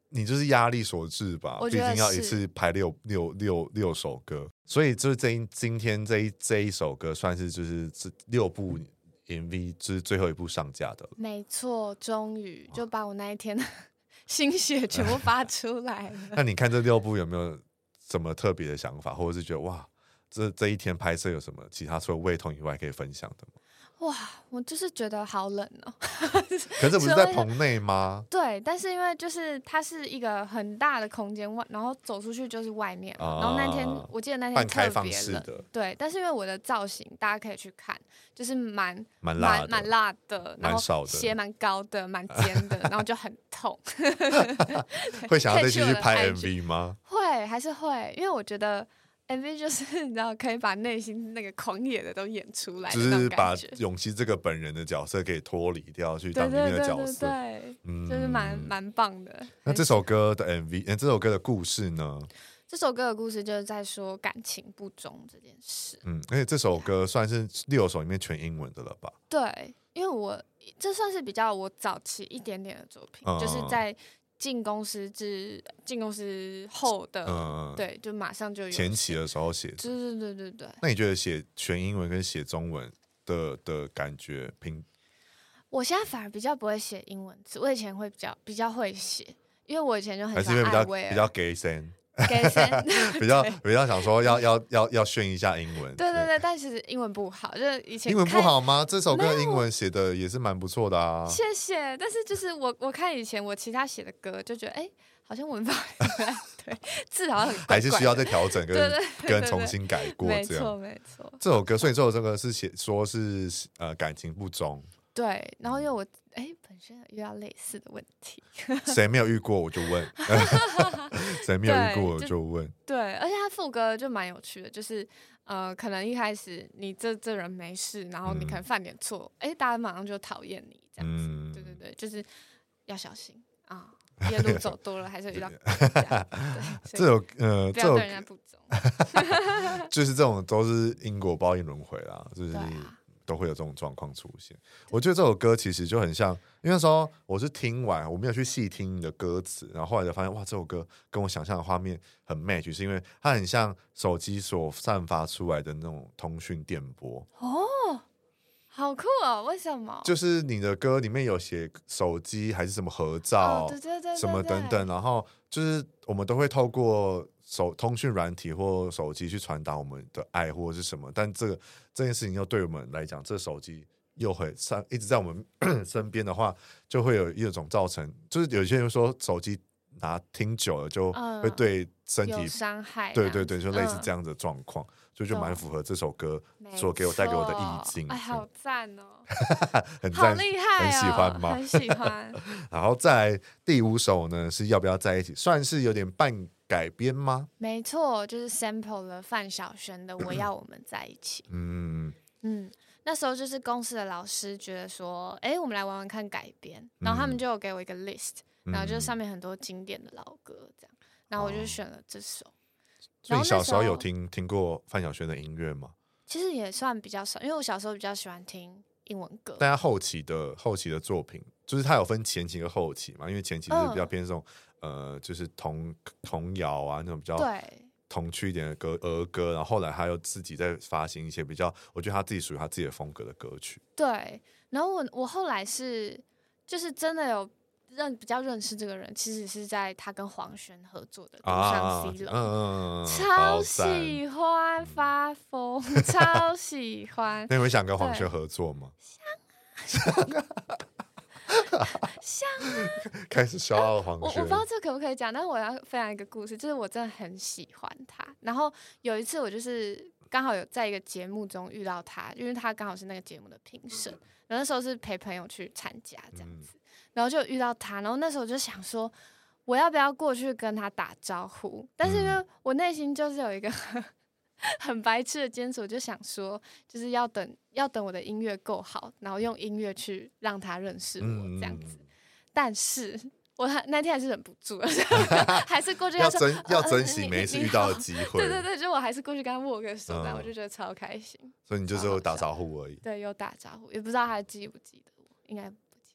你就是压力所致吧，毕竟要一次拍六六六六首歌，所以就是这一今天这一这一首歌算是就是这六部 M V 就是最后一部上架的了。 没错，终于就把我那一天的心血全部发出来了。 那你看这六部有没有什么特别的想法，或者是觉得哇，这这一天拍摄有什么其他除了胃痛以外可以分享的吗？ 哇，我就是觉得好冷哦。 可是不是在棚内吗？ 对，但是因为就是它是一个很大的空间，然后走出去就是外面嘛、啊、然后那天我记得那天特别冷，对，但是因为我的造型大家可以去看，就是蛮蛮辣的， 蛮辣的，然后鞋蛮高的，蛮尖的，然后就很痛。 会想要再继续拍 M V 吗？ 会，还是会，因为我觉得。M V 就是你知道，可以把内心那个狂野的都演出来， 就是把永熙这个本人的角色给脱离掉，去当里面的角色， 对对对对，嗯，就是蛮蛮棒的。 那这首歌的 M V， 这首歌的故事呢？ 这首歌的故事就是在说感情不忠这件事。 嗯，而且这首歌算是六首里面全英文的了吧？ 对，因为我这算是比较我早期一点点的作品，嗯、就是在。进公司至进公司后的、嗯，对，就马上就有前期的时候写， 对对对对对。 那你觉得写全英文跟写中文的的感觉平？ 我现在反而比较不会写英文字，我以前会比较比较会写，因为我以前就很喜欢还是因为比较比较 gay 声。比较比较想说要要要要炫一下英文， 对对对，但其实英文不好，就是以前英文不好吗？这首歌英文写的也是蛮不错的啊， 谢谢。但是就是我我看以前我其他写的歌，就觉得哎、欸，好像文法对字好像很怪怪还是需要再调整跟对对对对跟重新改过，这样没错没错。 这首歌，所以这首这个是写说是呃感情不忠， 对，然后因为我哎、欸、本身遇到类似的问题， 谁没有遇过我就问，谁没有遇过我就问。 对，而且他副歌就蛮有趣的，就是呃，可能一开始你这这人没事，然后你可能犯点错，哎、嗯欸，大家马上就讨厌你这样子、嗯。对对对，就是要小心啊，夜路走多了还是遇到这首呃， 不要对人家不忠， 就是这种都是因果报应轮回啦，就是。都会有这种状况出现。我觉得这首歌其实就很像，因为那时候我是听完，我没有去细听你的歌词，然后后来就发现，哇，这首歌跟我想象的画面很 match， 是因为它很像手机所散发出来的那种通讯电波。 哦，好酷哦！为什么？ 就是你的歌里面有写手机还是什么合照， 哦、对对对对对， 什么等等，然后就是我们都会透过手通讯软体或手机去传达我们的爱或者是什么，但这个这件事情又对我们来讲，这手机又很上一直在我们身边的话，就会有一种造成，就是有些人说手机拿听久了就会对身体、 嗯、有伤害， 对对对，就类似这样的状况，所以、嗯、就蛮符合这首歌所给我带给我的意境。 哎，好赞哦， 很赞， 好厉害、哦， 很喜欢吗？ 很喜欢。 然后再来第五首呢，是要不要在一起，算是有点半改编吗？ 没错，就是 sample 了范晓萱的《我要我们在一起》。嗯嗯，那时候就是公司的老师觉得说，哎，我们来玩玩看改编，然后他们就有给我一个 list，、嗯、然后就上面很多经典的老歌这样，然后我就选了这首。哦、 所以你小时候有听听过范晓萱的音乐吗？ 其实也算比较少，因为我小时候比较喜欢听英文歌。 但他后期的后期的作品，就是他有分前期跟后期嘛，因为前期是比较偏这种、嗯、呃，就是童童谣啊那种比较童趣一点的歌儿歌，然后后来他又自己在发行一些比较，我觉得他自己属于他自己的风格的歌曲。 对，然后我我后来是就是真的有认比较认识这个人，其实是在他跟黄轩合作的《独上 C 楼》， 嗯， 超喜欢发疯，超喜欢。 那你会想跟黄轩合作吗？ 想啊，想啊， 开始消耗黄轩。 我我不知道这可不可以讲，但是我要分享一个故事，就是我真的很喜欢他。然后有一次我就是刚好有在一个节目中遇到他，因为他刚好是那个节目的评审，然后那时候是陪朋友去参加这样子。嗯，然后就遇到他，然后那时候我就想说，我要不要过去跟他打招呼？但是因为我内心就是有一个很白痴的坚持，我就想说，就是要等要等我的音乐够好，然后用音乐去让他认识我这样子。嗯、但是我那天还是忍不住了，还是过去跟他说要珍要珍惜每一次遇到的机会。 对对对，就我还是过去跟他握个手，然后、嗯、我就觉得超开心。 所以你就是有打招呼而已。 对，有打招呼，也不知道他记不记得我，应该。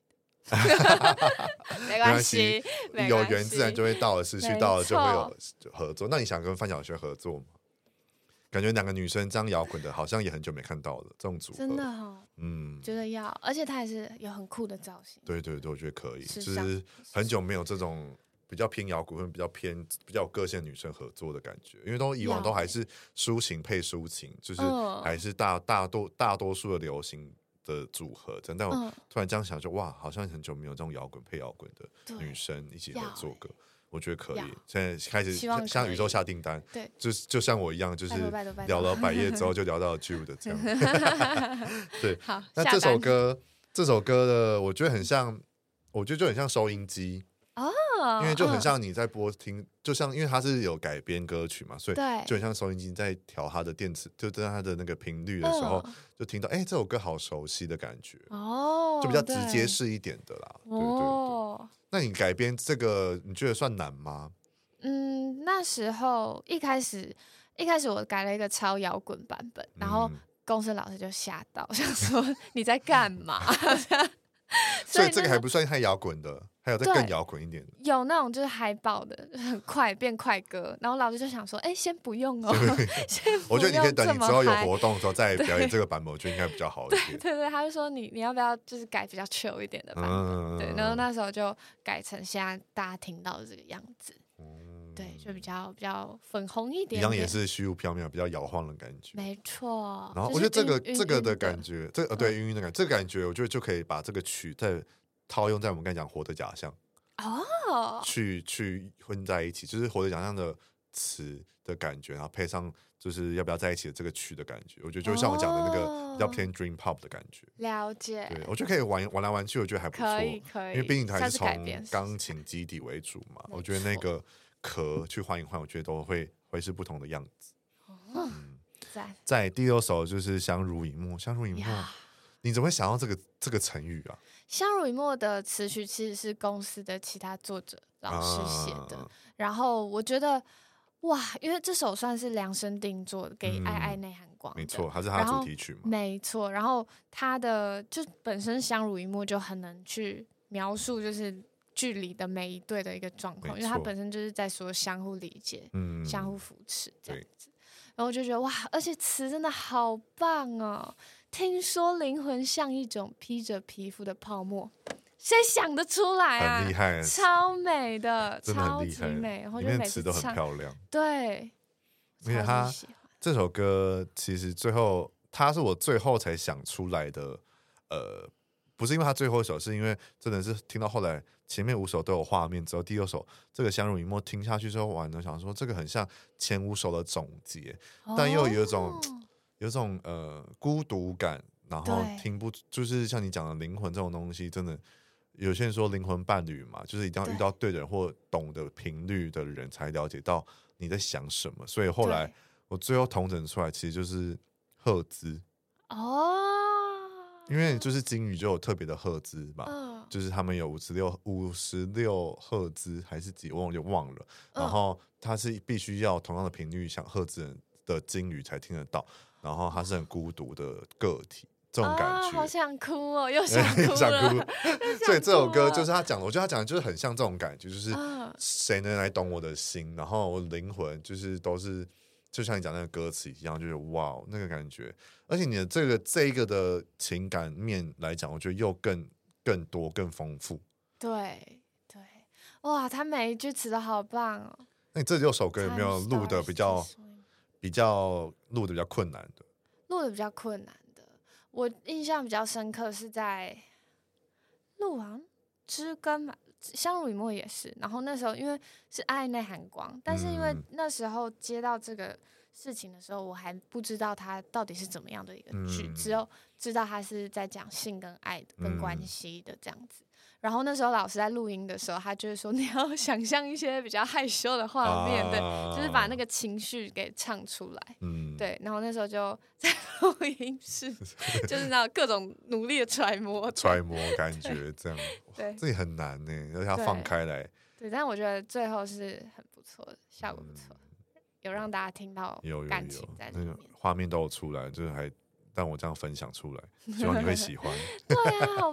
没关系， 有缘自然就会到了，时序到了就会有合作。那你想跟范晓萱合作吗？感觉两个女生这样摇滚的，好像也很久没看到了这种组合， 真的哦， 嗯， 觉得要，而且她也是有很酷的造型。 对对对，我觉得可以，就是很久没有这种比较偏摇滚、比较偏比较有个性的女生合作的感觉，因为都以往都还是抒情配抒情，就是还是大大多大多数的流行的组合，但我突然这样想就，哇，好像很久没有这种摇滚配摇滚的女生一起合作歌。我觉得可以，现在开始向宇宙下订单， 对， 就就像我一样，就是聊了百叶之后就聊到 Jude 这样。对， 好， 那这首歌，这首歌的，我觉得很像，我觉得就很像收音机哦， 因为就很像你在播听，就像因为它是有改编歌曲嘛，所以就很像收音机在调它的电磁，就在它的那个频率的时候，就听到哎，这首歌好熟悉的感觉哦，就比较直接式一点的啦。对对对。那你改编这个，你觉得算难吗？ 嗯，那时候一开始一开始我改了一个超摇滚版本，然后公司老师就吓到，想说你在干嘛？ 所以这个还不算太摇滚的，还有再更摇滚一点的， 有那种就是嗨爆的，很快变快歌。然后老师就想说，哎、欸，先不用哦，先不用。 我觉得你可以等你之后有活动的时候再表演这个版本，我觉得应该比较好一点。 对对对，他就说你你要不要就是改比较 chill 一点的版本？嗯、对，然后那时候就改成现在大家听到的这个样子。嗯、对，就比较比较粉红一点点， 一样也是虚无缥缈、比较摇晃的感觉。 没错。 然后我觉得这个这个的感觉，这呃对晕晕的感觉，这个感觉我觉得就可以把这个曲再套用在我们刚才讲活的假象哦，去去混在一起，就是活的假象的词的感觉，然后配上就是要不要在一起的这个曲的感觉，我觉得就像我讲的那个比较偏 dream pop 的感觉。 了解。 对，我觉得可以玩玩来玩去，我觉得还不错， 可以可以， 因为毕竟它还是从钢琴基底为主嘛，我觉得那个壳去换一换，我觉得都会会是不同的样子。嗯，在在第六首就是相濡以沫，相濡以沫，你怎么会想到这个这个成语啊？ 相濡以沫的词曲其实是公司的其他作者老师写的，啊、然后我觉得哇，因为这首算是量身定做给爱爱内涵光的、嗯， 没错，它是它的主题曲嘛， 没错。然后它的就本身相濡以沫就很能去描述就是剧里的每一对的一个状况，因为它本身就是在说相互理解、嗯、相互扶持这样子。然后我就觉得哇，而且词真的好棒哦！听说灵魂像一种披着皮肤的泡沫，谁想得出来啊？ 很厉害， 超美的， 真的很厉害， 超级美。然后里面词都很漂亮。 对， 因为他这首歌其实最后，他是我最后才想出来的。呃，不是因为他最后一首，是因为真的是听到后来前面五首都有画面之后，第六首这个相濡以沫听下去之后，我想说这个很像前五首的总结，哦、但又有一种。有种呃孤独感，然后听不就是像你讲的灵魂这种东西，真的有些人说灵魂伴侣嘛，就是一定要遇到对的人或懂得频率的人才了解到你在想什么。所以后来我最后统整出来，其实就是赫兹哦，因为就是金鱼就有特别的赫兹嘛，嗯、就是他们有五十六五十六赫兹还是几，我有点忘了。然后它是必须要同样的频率想赫兹的金鱼才听得到。然后他是很孤独的个体，这种感觉， 啊、好想哭哦，又想哭了， 想哭。所以这首歌就是他讲的，我觉得他讲的就是很像这种感觉，就是谁能来懂我的心，然后我的灵魂就是都是，就像你讲那个歌词一样，就是哇，那个感觉。而且你的这个这一个的情感面来讲，我觉得又更更多、更丰富。 对对，哇，他每一句词都好棒哦。 那你这六首歌有没有录的比较？比较录的比较困难的， 录的比较困难的，我印象比较深刻是在录完知根嘛，相濡以沫也是。然后那时候因为是爱内涵光，但是因为那时候接到这个事情的时候，我还不知道它到底是怎么样的一个剧，嗯、只有知道它是在讲性跟爱跟关系的这样子。然后那时候老师在录音的时候，他就是说你要想象一些比较害羞的画面，啊、对，就是把那个情绪给唱出来，嗯，对。然后那时候就在录音室，就是那种各种努力的揣摩， 揣摩感觉这样，对，这也很难呢，而且要放开来。 对，但我觉得最后是很不错的，效果不错，嗯、有让大家听到感情在里面， 那个画面都有出来，就是还。但我这样分享出来，希望你会喜欢。 对啊，好棒哦！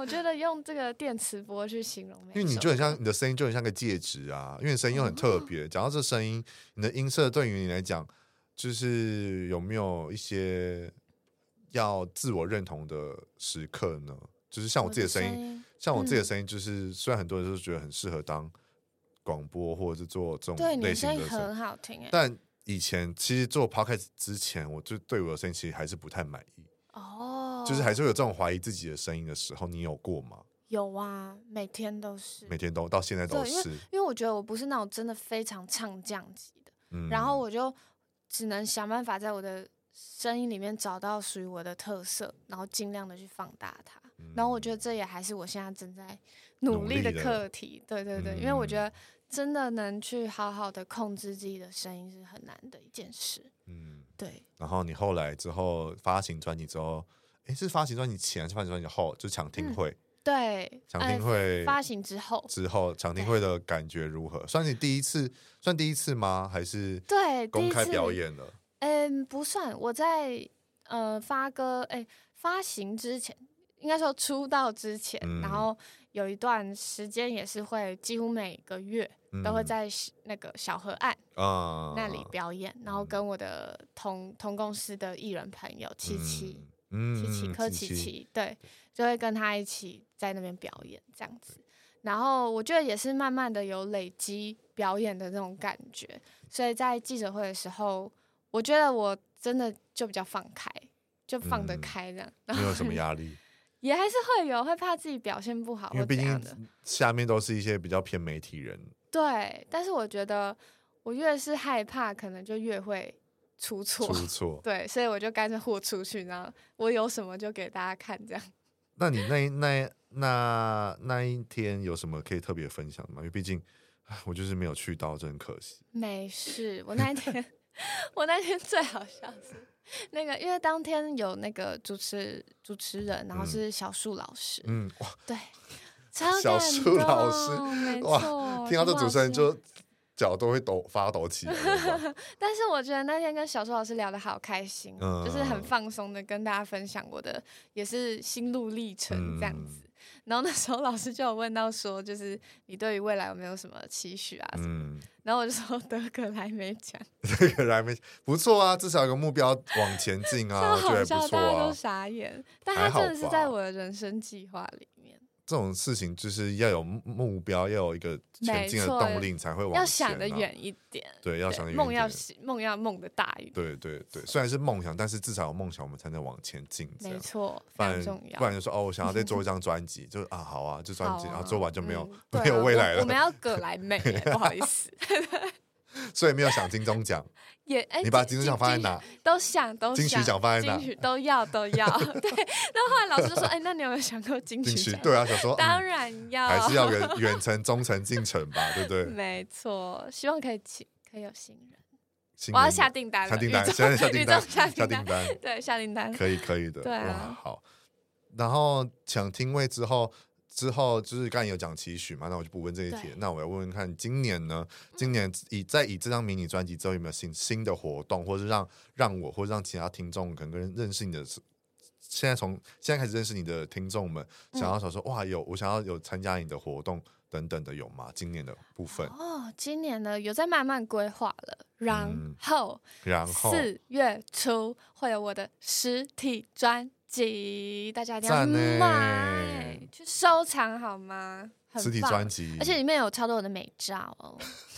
我觉得用这个电磁波去形容， 因为你就很像你的声音就很像个介质啊，因为你声音又很特别。讲、哦、到这声音，你的音色对于你来讲，就是有没有一些要自我认同的时刻呢？就是像我自己的声音，音像我自己的声音，就是、嗯、虽然很多人都觉得很适合当广播或者是做这种类型的声音， 对，你声音很好听哎。 但以前其实做 podcast 之前，我就对我的声音其实还是不太满意。哦，就是还是会有这种怀疑自己的声音的时候，你有过吗？ 有啊，每天都是， 每天都到现在都是。 因为因为我觉得我不是那种真的非常唱将级的、嗯，然后我就只能想办法在我的声音里面找到属于我的特色，然后尽量的去放大它。嗯、然后我觉得这也还是我现在正在努力的课题。对对对、嗯，因为我觉得真的能去好好的控制自己的声音是很难的一件事。嗯，对。 然后你后来之后发行专辑之后，哎，是发行专辑前还是发行专辑后？就是抢听会。嗯， 对， 抢听会、 呃、发行之后， 之后抢听会的感觉如何？算是第一次，算第一次吗？还是对公开表演了？ 嗯，不算。我在呃发歌，哎，发行之前，应该说出道之前、嗯，然后有一段时间也是会几乎每个月都会在那个小河岸那里表演，嗯、然後跟我的同同公司的艺人朋友七七。嗯琪琪柯琪琪，对，就会跟他一起在那边表演这样子，然后我觉得也是慢慢的有累积表演的那种感觉，所以在记者会的时候，我觉得我真的就比较放开，就放得开这样， 嗯、没有什么压力， 也还是会有，会怕自己表现不好， 因为毕竟下面都是一些比较偏媒体人， 对，但是我觉得我越是害怕，可能就越会。出错， 出错， 对，所以我就干脆豁出去，然后我有什么就给大家看，这样。 那你那那那那一天有什么可以特别分享的吗？因为毕竟我就是没有去到，真可惜。 没事，我那一天，我那天最好笑是那个，因为当天有那个主持主持人，然后是小树老师，嗯，哇，对，超感动， 小树老师，哇，听到这主持人就。脚都会抖发抖起来但是我觉得那天跟小树老师聊得好开心、嗯、就是很放松的跟大家分享我的也是心路历程这样子、嗯、然后那时候老师就有问到说就是你对于未来有没有什么期许啊什么、嗯、然后我就说得格莱美奖得格莱美不错啊，至少有个目标往前进啊超好笑，我觉得不错啊，大家都傻眼，但他真的是在我的人生计划里面。 这种事情就是要有目标，要有一个前进的动力，你才会往前、啊。 要想得远一点， 对，要想得远一点。 梦要梦要梦得大一点。 对对对，虽然是梦想，但是至少有梦想，我们才能往前进。 没错， 非常重要。不然就说哦，我想要再做一张专辑，就啊好啊，这专辑然后做完就没有、嗯、没有未来了。 我, 我们要葛莱美，不好意思。 所以没有想金钟奖， 也哎， 你把金钟奖放在哪？ 都想都想， 金曲奖放在哪？ 金曲都要都要。对，然后后来老师就说：“哎，那你有没有想过金曲奖？” 对啊，想说当然要， 还是要远远程、中程、近程吧，对不对？ 没错，希望可以请，可以有新人。我要下订单了， 下订单，现在下订单， 下订单， 对，下订单， 可以可以的， 对啊， 哇，好。然后抢听位之后。之后就是刚才有讲期许嘛，那我就不问这一题。那我要问问看，今年呢？今年以在以这张迷你专辑之后有没有新新的活动，或是让让我或者让其他听众可能认识你的？现在从现在开始认识你的听众们，想要想说、嗯、哇，有我想要有参加你的活动等等的有吗？今年的部分哦，今年呢有在慢慢规划了，然后、 嗯、然后四月初会有我的实体专辑，大家一定要买去收藏好吗？ 实体专辑， 而且里面有超多我的美照哦。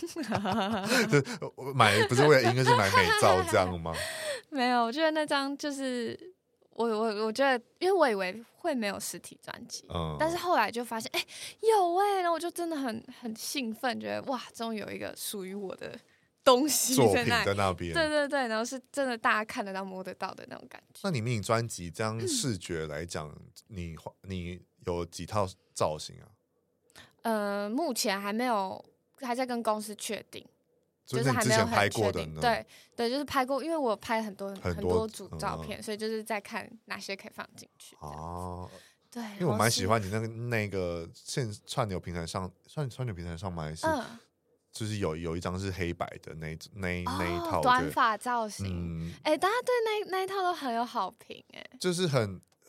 买不是为了音乐，是买美照这样吗？ 没有，我觉得那张就是我我我觉得，因为我以为会没有实体专辑、嗯，但是后来就发现，哎、欸，有哎、欸，然后我就真的很很兴奋，觉得哇，终于有一个属于我的东西作品在那边， 对对对，然后是真的大家看得到、摸得到的那种感觉。 那你迷你专辑这样视觉来讲、嗯，你你有几套造型啊？ 呃，目前还没有，还在跟公司确定，就是还没有很确定。 对对，就是拍过，因为我拍很多很多组照片、嗯，所以就是在看哪些可以放进去。哦，对， 因为我蛮喜欢你那个那个现串流平台上，串串流平台上吗？还是、嗯、就是有有一张是黑白的那那、哦、那一套短发造型，哎、嗯欸，大家对那那一套都很有好评、欸，哎， 就是很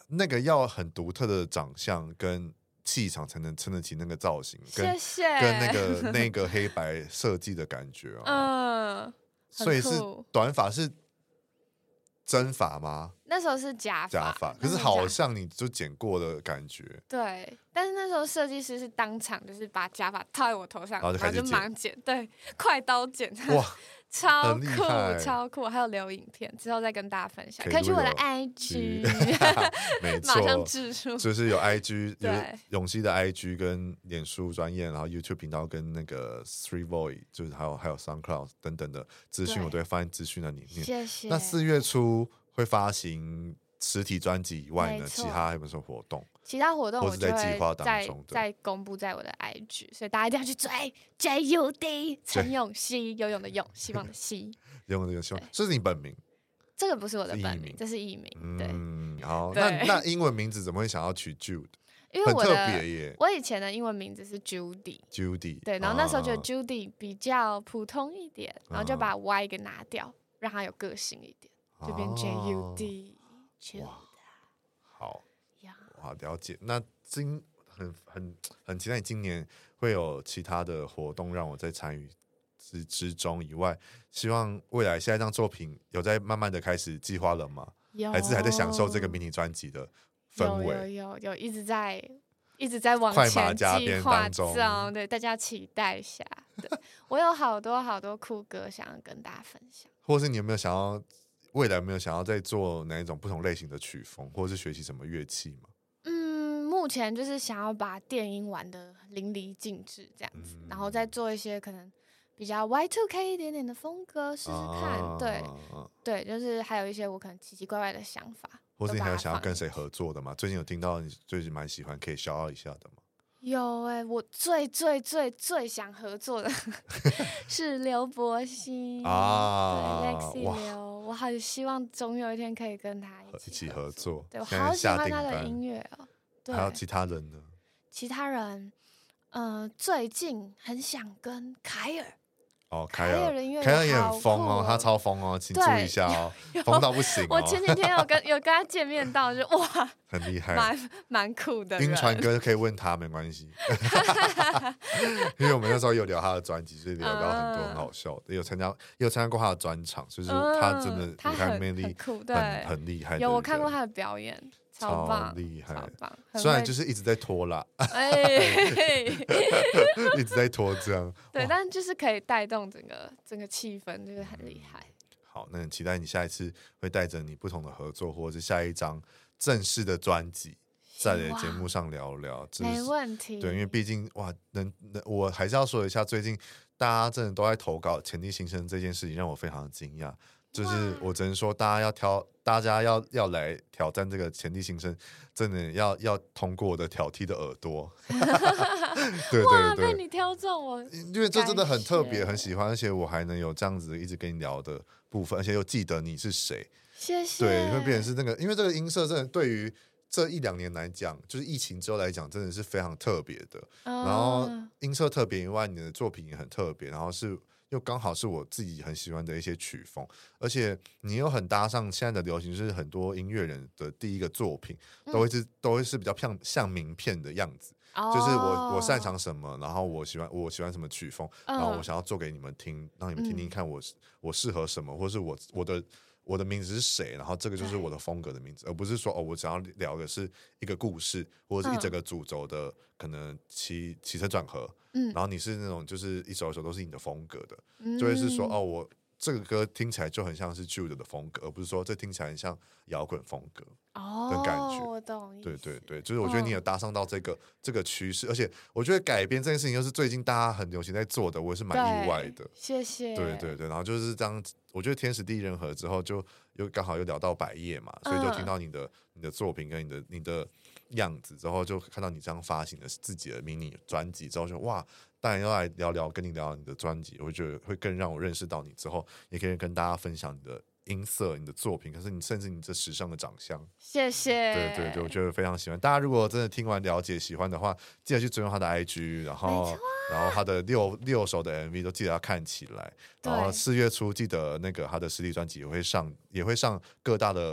那个要很独特的长相跟气场才能撑得起那个造型，跟谢谢跟那个那个黑白设计的感觉啊。 嗯， 所以是短发是真发吗？ 那时候是假发， 假发，可是好像你就剪过的感觉。 对，但是那时候设计师是当场就是把假发套在我头上， 然后就开始剪， 然后就盲剪，对，快刀剪， 哇， 超酷超酷，还有留影片，之后再跟大家分享，可以去我的 I G， 没错， 马上植入， 就是有 I G， 有永熙的 I G 跟脸书专页，然后 YouTube 频道跟那个 Three Voice， 就是还有还有 SoundCloud 等等的资讯，我都会放在资讯的里面。 谢谢。 那四月初会发行实体专辑以外呢，其他还有没有什么活动？ 其他活动我就会在计划当中的， 再公布在我的 I G， 所以大家一定要去追 J U D 陈永熙，游泳的泳，希望的希， 游泳的泳，希望。这是你本名？ 这个不是我的本名，这是艺名。 嗯，好，那那英文名字怎么会想要取 Jude？ 因为我的很特别耶， 我以前的英文名字是 Judy，Judy， 对，然后那时候觉得 Judy 比较普通一点，啊、然后就把 Y 给拿掉，让它有个性一点，就变 J U D。 哇，好，好了解。那今很很很期待今年会有其他的活动让我在参与之之中以外，希望未来下一张作品有在慢慢的开始计划了吗？ 有， 还是还在享受这个迷你专辑的氛围？ 有有有有，一直在一直在往前计划中，对，大家期待一下。对，我有好多好多酷歌想要跟大家分享。 或是你有没有想要未来有没有想要再做哪一种不同类型的曲风，或者是学习什么乐器吗？ 嗯，目前就是想要把电音玩得淋漓尽致这样子，嗯、然后再做一些可能比较 Y 二 K 一点点的风格试试看。啊、对对，就是还有一些我可能奇奇怪怪的想法。 或是你还有想要跟谁合作的吗？最近有听到你最近蛮喜欢可以shout out一下的吗？ 有哎、欸，我最最最最想合作的是刘柏辛啊，对 Lexi 刘，我好希望总有一天可以跟他一起一起合作。 对，我好喜欢他的音乐哦。对， 还有其他人呢？ 其他人，呃，最近很想跟凯尔。 哦，凯尔的音乐，凯尔也很疯哦，他超疯哦，请注意一下哦，疯到不行哦。 我前几天有跟有跟他见面到，就哇， 很厉害， 蛮蛮酷的。 晕船歌可以问他，没关系，因为我们那时候有聊他的专辑，所以聊到很多很好笑的，也有参加也有参加过他的专场，就是他真的舞台魅力很酷，很很厉害。 有我看过他的表演。超棒， 厉害， 超棒！ 虽然就是一直在拖啦，哎，一直在拖这样。 对，但就是可以带动整个整个气氛，就是很厉害。 好，那很期待你下一次会带着你不同的合作，或者是下一张正式的专辑，在你的节目上聊聊。 没问题。 对，因为毕竟哇，能能，我还是要说一下，最近大家真的都在投稿前地新生这件事情，让我非常的惊讶。就是我只能说，大家要挑，大家要要来挑战这个前地新生，真的要要通过我的挑剔的耳朵。对对对， 被你挑中我， 因为这真的很特别，很喜欢，而且我还能有这样子一直跟你聊的部分，而且又记得你是谁。 谢谢。 对，会变成是那个，因为这个音色真的对于这一两年来讲，就是疫情之后来讲，真的是非常特别的。嗯、然后音色特别以外，你的作品也很特别，然后是。又刚好是我自己很喜欢的一些曲风，而且你又很搭上现在的流行，就是很多音乐人的第一个作品都会是、嗯、都会是比较像像名片的样子，哦、就是我我擅长什么，然后我喜欢我喜欢什么曲风，嗯、然后我想要做给你们听，让你们听听看我、嗯、我适合什么，或是我我的我的名字是谁，然后这个就是我的风格的名字，而不是说哦我想要聊的是一个故事或者是一整个主轴的、嗯、可能起起承转合。嗯、然后你是那种就是一首一首都是你的风格的，嗯、就会是说哦，我这个歌听起来就很像是 Jude 的风格，而不是说这听起来很像摇滚风格的感觉。 哦，我懂。 对对对，就是我觉得你有搭上到这个、哦、这个趋势，而且我觉得改编这件事情又是最近大家很流行在做的，我也是蛮意外的。 谢谢。 对对对，然后就是这样，我觉得天时地利人和之后，就又刚好又聊到百叶嘛，所以就听到你的、嗯、你的作品跟你的你的样子之后，就看到你这样发行的自己的迷你专辑之后，就哇。当然要来聊聊，跟你聊聊你的专辑，我觉得会更让我认识到你之后，也可以跟大家分享你的音色、你的作品，可是你甚至你这时尚的长相。 谢谢。 对对对，我觉得非常喜欢。大家如果真的听完了解喜欢的话，记得去追踪他的 I G， 然后然后他的六六首的 M V 都记得要看起来。然后四月初记得那个他的实体专辑也会上，也会上各大的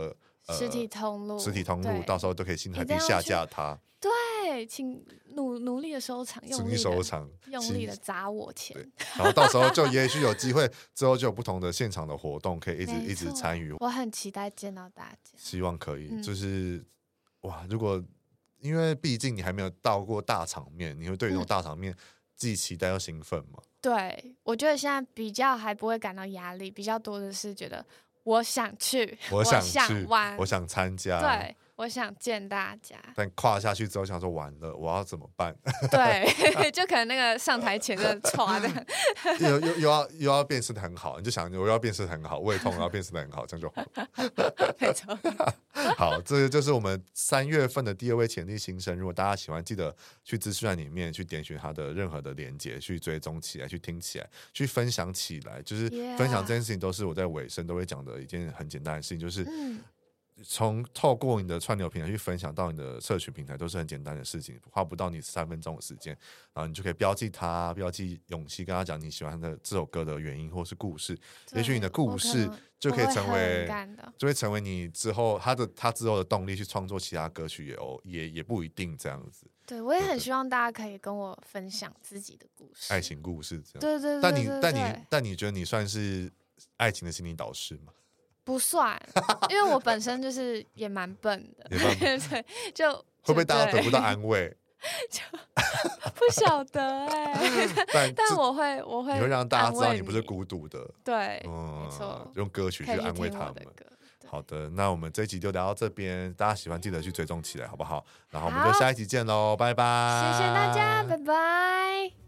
呃实体通路， 实体通路， 对到时候都可以新台币下架它。 对，请努努力的收藏，用努力力收藏， 用力的砸我钱。 然后到时候就也许有机会，之后就有不同的现场的活动可以一直一直参与。 我很期待见到大家， 希望可以， 嗯、 就是哇，如果因为毕竟你还没有到过大场面，你会对于那种大场面既期待又兴奋吗？ 嗯、对，我觉得现在比较还不会感到压力，比较多的是觉得我想去， 我想去， 我想玩， 我想参加， 对。我想见大家， 但跨下去之后想说完了，我要怎么办？ 对，就可能那个上台前的唰的， 又又又要又要变身的很好，你就想我又要变身很好，胃痛，然后变身的很好，这样就好了。 没错。 好，这就是我们三月份的第二位潜力新生。如果大家喜欢，记得去资讯栏里面去点选他的任何的连结，去追踪起来，去听起来，去分享起来。就是分享这件事情，都是我在尾声都会讲的一件很简单的事情，就是。嗯从透过你的串流平台去分享到你的社群平台，都是很简单的事情，花不到你三分钟的时间，然后你就可以标记它，标记勇气，跟他讲你喜欢的这首歌的原因或是故事。也许你的故事就可以成为，就会成为你之后他的他之后的动力去创作其他歌曲也也也不一定这样子。 对，我也很希望大家可以跟我分享自己的故事， 爱情故事这样。 对对对对对对。 但你但你但你觉得你算是爱情的心理导师吗？ 不算，因为我本身就是也蛮笨的，对，就会不会大家得不到安慰？ 就不晓得哎、欸，但, 但我会我会， 你会让大家知道你不是孤独的， 对，嗯、没错， 用歌曲去安慰他们。好的，那我们这一集就聊到这边，大家喜欢记得去追踪起来，好不好？然后我们就下一集见喽，拜拜！ 谢谢大家，拜拜。